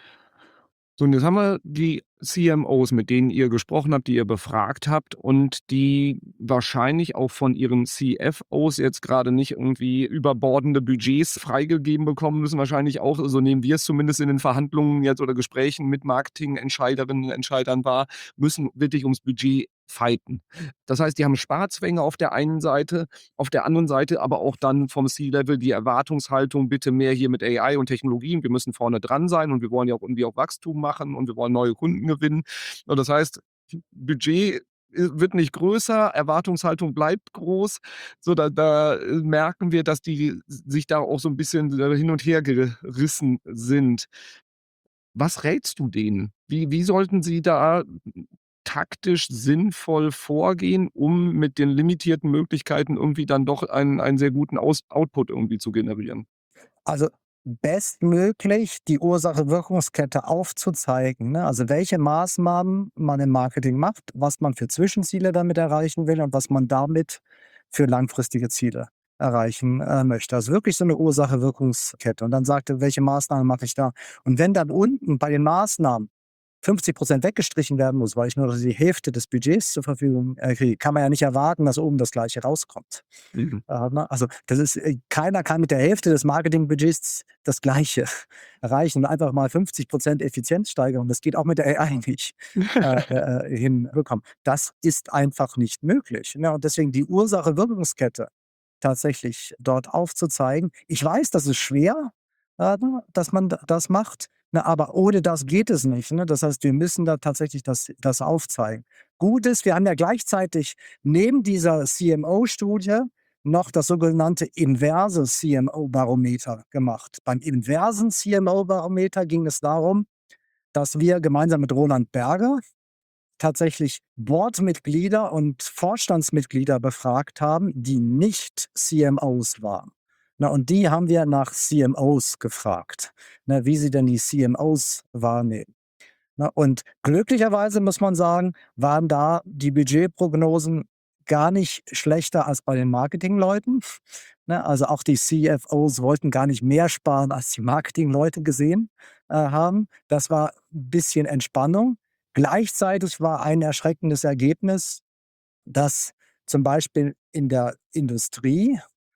So, und jetzt haben wir die C M Os, mit denen ihr gesprochen habt, die ihr befragt habt und die wahrscheinlich auch von ihren C F Os jetzt grade nicht irgendwie überbordende Budgets freigegeben bekommen müssen. Wahrscheinlich auch, so nehmen wir es zumindest in den Verhandlungen jetzt oder Gesprächen mit Marketingentscheiderinnen und Entscheidern wahr, müssen wirklich ums Budget fighten. Das heißt, die haben Sparzwänge auf der einen Seite, auf der anderen Seite aber auch dann vom C-Level die Erwartungshaltung: „Bitte mehr hier mit A I und Technologien. Wir müssen vorne dran sein und wir wollen ja auch irgendwie auch Wachstum machen und wir wollen neue Kunden gewinnen.“ Und das heißt, Budget, äh, wird nicht größer, Erwartungshaltung bleibt groß. So, da da, äh, merken wir, dass die s sich da auch so 'n bisschen, äh, hin und her gerissen sind. Was rätst du denen? Wie wie sollten sie da taktisch sinnvoll vorgehen, um mit den limitierten Möglichkeiten irgendwie dann doch einen einen sehr guten Aus Output irgendwie zu generieren? Also, bestmöglich die Ursache-Wirkungskette aufzuzeigen, ne? Also, welche Maßnahmen man im Marketing macht, was man für Zwischenziele damit erreichen will und was man damit für langfristige Ziele erreichen, äh, möchte. Also, wirklich so 'ne Ursache-Wirkungskette. Und dann sagt er: „Welche Maßnahmen mache ich da?“ Und wenn dann unten bei den Maßnahmen fünfzig Prozent weggestrichen werden muss, weil ich nur noch die Hälfte des Budgets zur Verfügung, äh, kriege, kann man ja nicht erwarten, dass oben das Gleiche rauskommt. Mhm. Äh, ne? Also, das ist äh, keiner kann mit der Hälfte des Marketingbudgets das Gleiche erreichen und einfach mal fünfzig Prozent Effizienzsteigerung. Das geht auch mit der A I nicht, äh, äh, hinbekommen. Das ist einfach nicht möglich, ne? Und deswegen die Ursache-Wirkungskette tatsächlich dort aufzuzeigen. Ich weiß, das ist schwer, äh, ne, dass man d das macht, ne, aber ohne das geht es nicht, ne? Das heißt, wir müssen da tatsächlich das das aufzeigen. Gut ist, wir haben ja gleichzeitig neben dieser C M O-Studie noch das sogenannte inverse C M O-Barometer gemacht. Beim inversen C M O-Barometer ging es darum, dass wir gemeinsam mit Roland Berger tatsächlich Boardmitglieder und Vorstandsmitglieder befragt haben, die nicht C M Os waren. Ne, und die haben wir nach C M Os gefragt, ne, wie sie denn die C M Os wahrnehmen, ne? Und glücklicherweise muss man sagen, waren da die Budgetprognosen gar nicht schlechter als bei den Marketingleuten, ne? Also, auch die C F Os wollten gar nicht mehr sparen, als die Marketingleute gesehen, äh, haben. Das war 'n bisschen Entspannung. Gleichzeitig war ein erschreckendes Ergebnis, dass zum Beispiel in der Industrie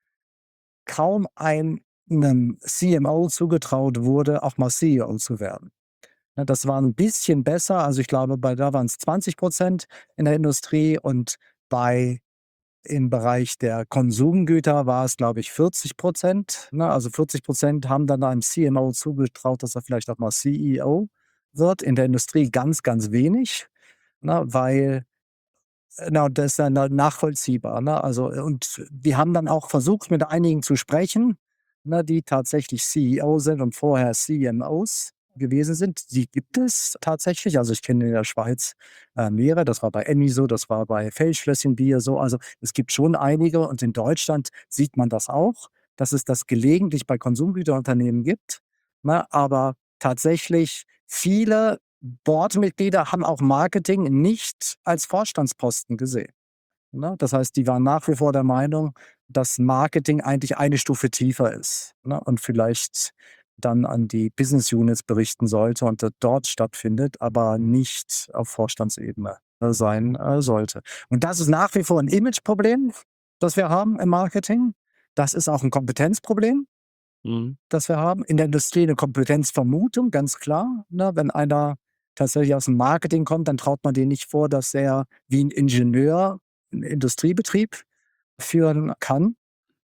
kaum ein 'nem C M O zugetraut wurde, auch mal C E O zu werden. Ne, das war 'n bisschen besser. Also, ich glaube, bei da waren's zwanzig Prozent in der Industrie und bei im Bereich der Konsumgüter war es, glaube ich, vierzig Prozent, ne? Also, vierzig Prozent haben dann einem C M O zugetraut, dass er vielleicht auch mal C E O wird. In der Industrie ganz, ganz wenig, ne, weil äh, na, das ist ja na nachvollziehbar, ne? Also, äh, und wir haben dann auch versucht, mit einigen zu sprechen, ne, die tatsächlich C E O sind und vorher C M Os gewesen sind. Die gibt es tatsächlich. Also, ich kenne in der Schweiz, äh, mehrere. Das war bei Emmi so, das war bei Feldschlösschen-Bier so. Also, es gibt schon einige und in Deutschland sieht man das auch, dass es das gelegentlich bei Konsumgüterunternehmen gibt, ne? Aber tatsächlich viele Boardmitglieder haben auch Marketing nicht als Vorstandsposten gesehen, ne? Das heißt, die waren nach wie vor der Meinung, dass Marketing eigentlich eine Stufe tiefer ist, ne, und vielleicht dann an die Business Units berichten sollte und d dort stattfindet, aber nicht auf Vorstandsebene, äh, sein, äh, sollte. Und das ist nach wie vor 'n Imageproblem, das wir haben im Marketing. Das ist auch 'n Kompetenzproblem Mhm. das wir haben. In der Industrie 'ne Kompetenzvermutung, ganz klar, ne? Wenn einer tatsächlich aus'm Marketing kommt, dann traut man dem nicht vor, dass er wie 'n Ingenieur 'n Industriebetrieb führen kann.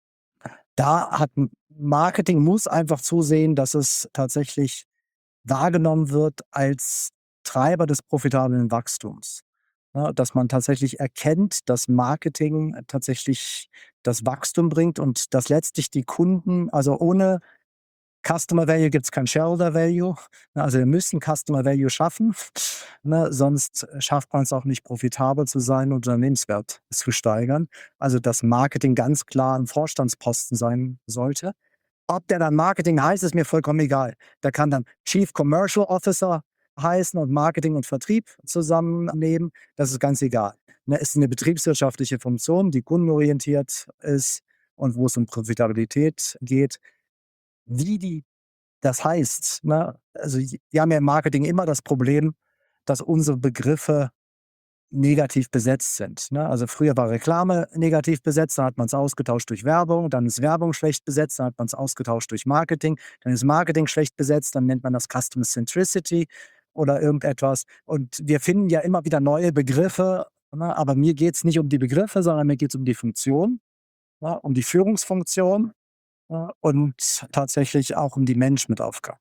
Da hat M Marketing muss einfach zusehen, dass es tatsächlich wahrgenommen wird als Treiber des profitablen Wachstums. Ne, dass man tatsächlich erkennt, dass Marketing tatsächlich das Wachstum bringt und dass letztlich die Kunden also ohne Customer Value gibt's kein Shareholder Value. Ne, also wir müssen Customer Value schaffen, ne, sonst schafft man's auch nicht profitabel zu sein und Unternehmenswert zu steigern. Also, dass Marketing ganz klar 'n Vorstandsposten sein sollte. Ob der dann Marketing heißt, ist mir vollkommen egal. Der kann dann Chief Commercial Officer heißen und Marketing und Vertrieb zusammennehmen. Das ist ganz egal. Ne, ist 'ne betriebswirtschaftliche Funktion, die kundenorientiert ist und wo es um Profitabilität geht. Wie die das heißt, ne, also j wir haben ja im Marketing immer das Problem, dass unsere Begriffe negativ besetzt sind, ne? Also früher war Reklame negativ besetzt, dann hat man's ausgetauscht durch Werbung, dann ist Werbung schlecht besetzt, dann hat man's ausgetauscht durch Marketing, dann ist Marketing schlecht besetzt, dann nennt man das Customer Centricity oder irgendetwas. Und wir finden ja immer wieder neue Begriffe, ne, aber mir geht's nicht um die Begriffe, sondern mir geht's um die Funktion, ne, um die Führungsfunktion, ne, und tatsächlich auch um die Menschen mit Aufgaben.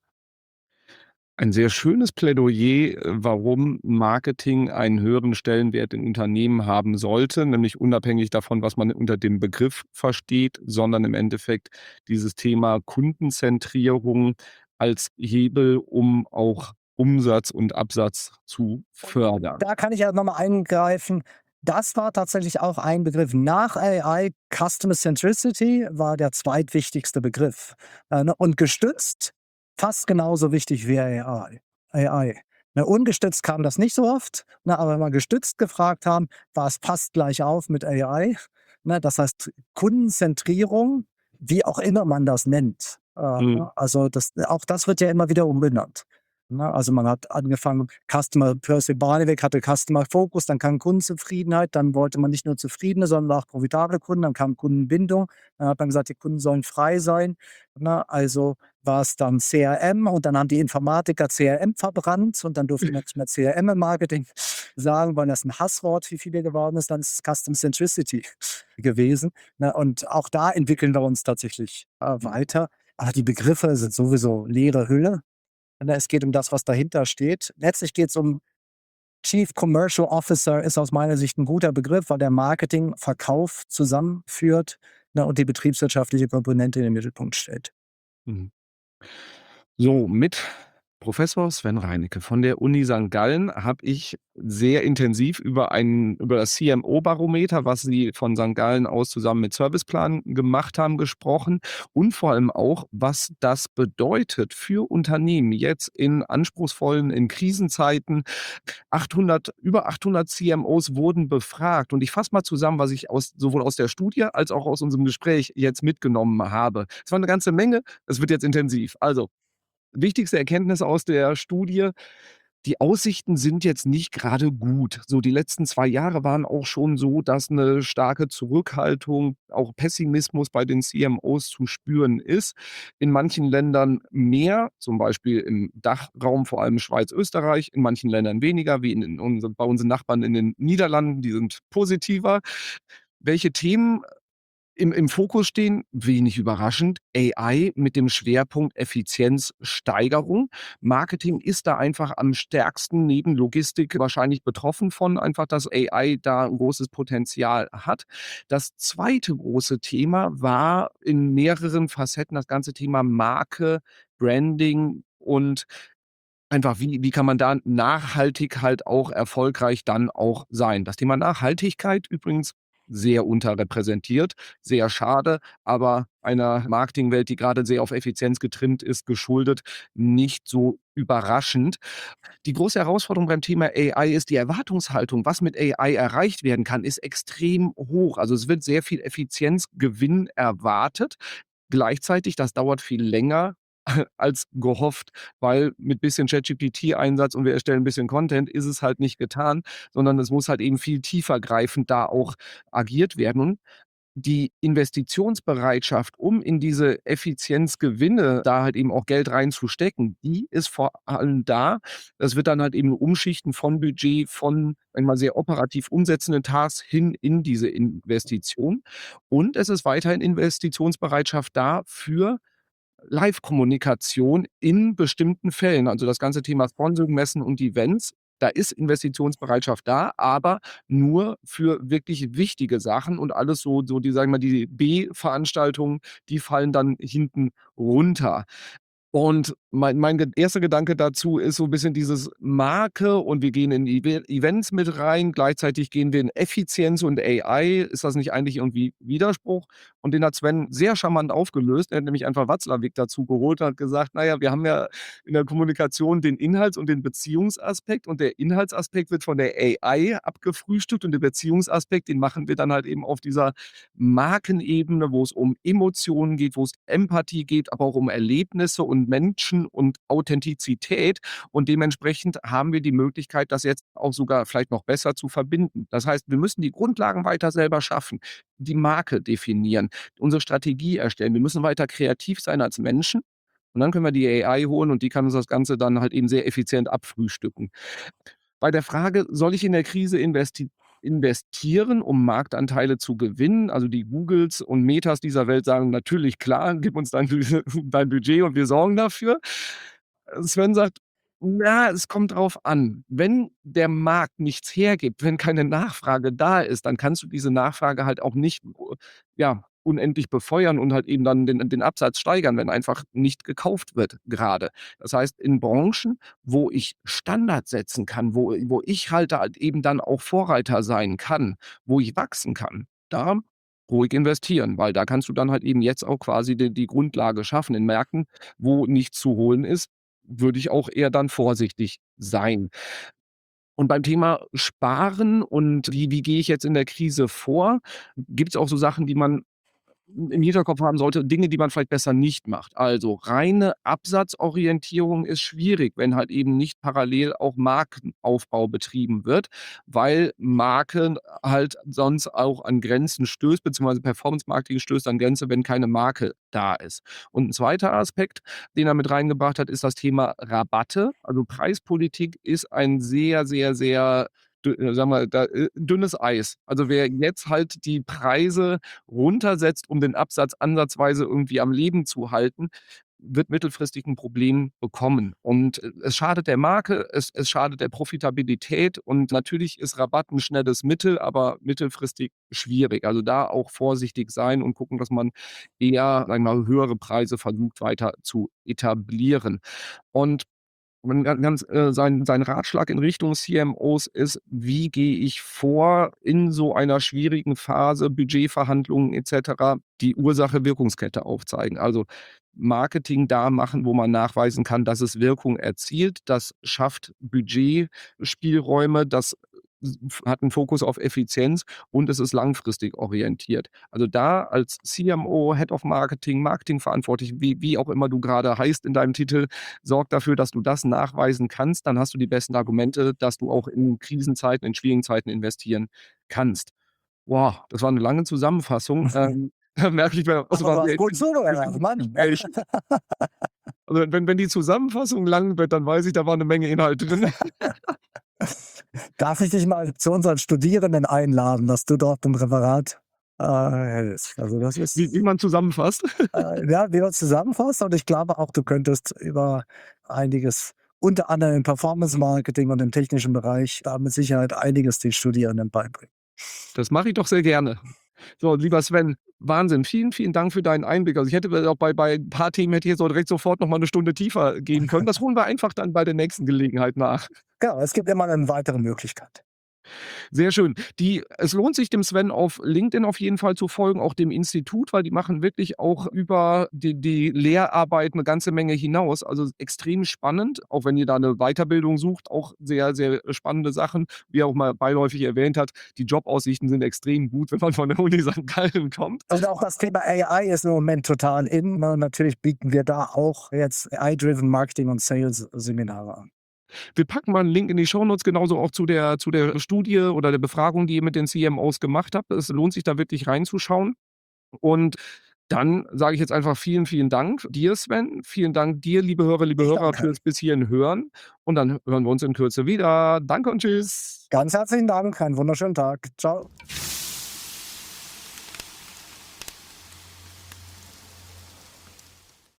Ein sehr schönes Plädoyer, äh, warum Marketing einen höheren Stellenwert in Unternehmen haben sollte, nämlich unabhängig davon, was man unter dem Begriff versteht, sondern im Endeffekt dieses Thema Kundenzentrierung als Hebel, um auch Umsatz und Absatz zu fördern. Da kann ich ja noch mal eingreifen. Das war tatsächlich auch ein Begriff. Nach A I, Customer Centricity war der zweitwichtigste Begriff, äh, ne, und gestützt fast genauso wichtig wie A I A I. Ne, ungestützt kam das nicht so oft, ne, aber wenn wir gestützt gefragt haben, war's fast gleich auf mit A I, ne? Das heißt, Kundenzentrierung, wie auch immer man das nennt. Äh, Mhm. ne, also das auch das wird ja immer wieder umbenannt, ne? Also man hat angefangen Customer Percy Barnevik hatte Customer Focus, dann kam Kundenzufriedenheit, dann wollte man nicht nur zufriedene, sondern auch profitable Kunden, dann kam Kundenbindung. Dann hat man gesagt, die Kunden sollen frei sein, ne? Also war's dann C R M und dann haben die Informatiker C R M verbrannt und dann durfte man nicht mehr C R M im Marketing sagen, weil das 'n Hasswort für viele geworden ist. Dann ist es Custom Centricity gewesen, ne? Und auch da entwickeln wir uns tatsächlich, äh, weiter. Aber die Begriffe sind sowieso leere Hülle, ne? Es geht um das, was dahinter steht. Letztlich geht's um Chief Commercial Officer ist aus meiner Sicht 'n guter Begriff, weil der Marketing, Verkauf zusammenführt, ne, und die betriebswirtschaftliche Komponente in den Mittelpunkt stellt. Mhm. So, mit Professor Sven Reinecke von der Uni Sankt Gallen habe ich sehr intensiv über ein über das CMO-Barometer, was Sie von Sankt Gallen aus zusammen mit Serviceplan gemacht haben, gesprochen und vor allem auch, was das bedeutet für Unternehmen jetzt in anspruchsvollen in Krisenzeiten. achthundert über achthundert CMOs wurden befragt und ich fasse mal zusammen, was ich aus sowohl aus der Studie als auch aus unserem Gespräch jetzt mitgenommen habe. Es war 'ne ganze Menge, es wird jetzt intensiv. Also, wichtigste Erkenntnis aus der Studie: Die Aussichten sind jetzt nicht grade gut. So die letzten zwei Jahre waren auch schon so, dass 'ne starke Zurückhaltung, auch Pessimismus bei den CMOs zu spüren ist. In manchen Ländern mehr, zum Beispiel im Dachraum, vor allem Schweiz, Österreich, in manchen Ländern weniger, wie in in unser bei unseren Nachbarn in den Niederlanden, die sind positiver. Welche Themen im im Fokus stehen? Wenig überraschend, A I mit dem Schwerpunkt Effizienzsteigerung. Marketing ist da einfach am stärksten neben Logistik wahrscheinlich betroffen von einfach, dass A I da 'n großes Potenzial hat. Das zweite große Thema war in mehreren Facetten das ganze Thema Marke, Branding und einfach, wie wie kann man da nachhaltig halt auch erfolgreich dann auch sein? Das Thema Nachhaltigkeit übrigens sehr unterrepräsentiert, sehr schade, aber einer Marketingwelt, die grade sehr auf Effizienz getrimmt ist, geschuldet, nicht so überraschend. Die große Herausforderung beim Thema A I ist die Erwartungshaltung. Was mit A I erreicht werden kann, ist extrem hoch. Also, es wird sehr viel Effizienzgewinn erwartet. Gleichzeitig, das dauert viel länger als gehofft, weil mit bisschen ChatGPT-Einsatz und wir erstellen 'n bisschen Content ist es halt nicht getan, sondern es muss halt eben viel tiefergreifend da auch agiert werden. die Investitionsbereitschaft, um in diese Effizienzgewinne da halt eben auch Geld reinzustecken, die ist vor allem da. Das wird dann halt eben umschichten von Budget, von einmal sehr operativ umsetzenden Tasks hin in diese Investition. Und es ist weiterhin Investitionsbereitschaft da für Live-Kommunikation in bestimmten Fällen. Also, das ganze Thema Sponsoring, Messen und Events, da ist Investitionsbereitschaft da, aber nur für wirklich wichtige Sachen und alles so so die, sagen wir mal, die B-Veranstaltungen, die fallen dann hinten runter. Und mein mein ge erster Gedanke dazu ist so 'n bisschen dieses Marke und wir gehen in Ev Events mit rein, gleichzeitig gehen wir in Effizienz und A I. Ist das nicht eigentlich irgendwie Widerspruch? Und den hat Sven sehr charmant aufgelöst. Er hat nämlich einfach Watzlawick dazu geholt und hat gesagt: „Na ja, wir haben ja in der Kommunikation den Inhalts und den Beziehungsaspekt und der Inhaltsaspekt wird von der A I abgefrühstückt und der Beziehungsaspekt, den machen wir dann halt eben auf dieser Markenebene, wo es um Emotionen geht, wo es Empathie geht, aber auch um Erlebnisse und Menschen und Authentizität. Und dementsprechend haben wir die Möglichkeit, das jetzt auch sogar vielleicht noch besser zu verbinden. Das heißt, wir müssen die Grundlagen weiter selber schaffen, die Marke definieren, unsere Strategie erstellen. Wir müssen weiter kreativ sein als Menschen und dann können wir die A I holen und die kann uns das Ganze dann halt eben sehr effizient abfrühstücken. Bei der Frage: „Soll ich in der Krise investi investieren, um Marktanteile zu gewinnen?“ Also, die Googles und Metas dieser Welt sagen: „Natürlich, klar, gib uns dein Bü dein Budget und wir sorgen dafür.“ Sven sagt: „Na, es kommt drauf an. Wenn der Markt nichts hergibt, wenn keine Nachfrage da ist, dann kannst du diese Nachfrage halt auch nicht, ja, unendlich befeuern und halt eben dann den den Absatz steigern, wenn einfach nicht gekauft wird grade.“ Das heißt, in Branchen, wo ich Standards setzen kann, wo wo ich halt halt eben dann auch Vorreiter sein kann, wo ich wachsen kann, da ruhig investieren, weil da kannst du dann halt eben jetzt auch quasi die die Grundlage schaffen. In Märkten, wo nichts zu holen ist, würde ich auch eher dann vorsichtig sein. Und beim Thema Sparen und wie wie gehe ich jetzt in der Krise vor, gibt's auch so Sachen, die man im Hinterkopf haben sollte, Dinge, die man vielleicht besser nicht macht. Also, reine Absatzorientierung ist schwierig, wenn halt eben nicht parallel auch Markenaufbau betrieben wird, weil Marke halt sonst auch an Grenzen stößt, beziehungsweise Performance-Marketing stößt an Grenzen, wenn keine Marke da ist. Und 'n zweiter Aspekt, den er mit reingebracht hat, ist das Thema Rabatte. Also, Preispolitik ist ein sehr, sehr, sehr dü sagen wir, da äh, dünnes Eis. Also, wer jetzt halt die Preise runtersetzt, um den Absatz ansatzweise irgendwie am Leben zu halten, wird mittelfristig 'n Problem bekommen. Und, äh, es schadet der Marke, es es schadet der Profitabilität und natürlich ist Rabatt 'n schnelles Mittel, aber mittelfristig schwierig. Also, da auch vorsichtig sein und gucken, dass man eher, sage ich mal, höhere Preise versucht weiter zu etablieren. Und wenn ga ganz äh, sein sein Ratschlag in Richtung C M Os ist: „Wie gehe ich vor in so einer schwierigen Phase, Budgetverhandlungen et cetera?“ Die Ursache-Wirkungskette aufzeigen. Also, Marketing da machen, wo man nachweisen kann, dass es Wirkung erzielt. Das schafft Budgetspielräume, das s f hat 'n Fokus auf Effizienz und es ist langfristig orientiert. Also, da als C M O, Head of Marketing, Marketingverantwortlich, wie wie auch immer du grade heißt in deinem Titel, sorg dafür, dass du das nachweisen kannst. Dann hast du die besten Argumente, dass du auch in Krisenzeiten, in schwierigen Zeiten investieren kannst. Boah, das war 'ne lange Zusammenfassung. Ähm, da merke ich mir Aber du hast gut zugehört, Mann. Also, wenn wenn die Zusammenfassung lang wird, dann weiß ich, da war 'ne Menge Inhalt drin. Darf ich dich mal zu unseren Studierenden einladen, dass du dort 'n Referat, äh, hältst? Also, das Wie wie ist man zusammenfasst? äh, ja, wie man zusammenfasst und ich glaube auch, du könntest über einiges unter anderem im Performance-Marketing und im technischen Bereich da mit Sicherheit einiges den Studierenden beibringen. Das mache ich doch sehr gerne. So, lieber Sven, Wahnsinn. Vielen, vielen Dank für deinen Einblick. Also, ich hätte auch bei bei 'n paar Themen hätte ich jetzt auch direkt sofort noch mal 'ne Stunde tiefer gehen können. Das holen wir einfach dann bei der nächsten Gelegenheit nach. Genau, es gibt immer 'nen weitere Möglichkeit. Sehr schön. Die es lohnt sich, dem Sven auf LinkedIn auf jeden Fall zu folgen, auch dem Institut, weil die machen wirklich auch über die die Lehrarbeit 'ne ganze Menge hinaus. Also, extrem spannend, auch wenn ihr da 'ne Weiterbildung sucht, auch sehr, sehr spannende Sachen. Wie er auch mal beiläufig erwähnt hat, die Jobaussichten sind extrem gut, wenn man von der Uni Sankt Gallen kommt. Und auch das Thema A I ist im Moment total in, ne? Natürlich bieten wir da auch jetzt A I-driven Marketing und Sales Seminare an. Wir packen mal 'n Link in die Shownotes, genauso auch zu der zu der Studie oder der Befragung, die ihr mit den C M Os gemacht habt. Es lohnt sich da wirklich reinzuschauen. Und dann sage ich jetzt einfach vielen, vielen Dank dir, Sven. Vielen Dank dir, liebe Hörer, liebe Ich Hörer, danke. fürs bis hierhin Hören. Und dann hören wir uns in Kürze wieder. Danke und tschüss. Ganz herzlichen Dank. Einen wunderschönen Tag. Ciao.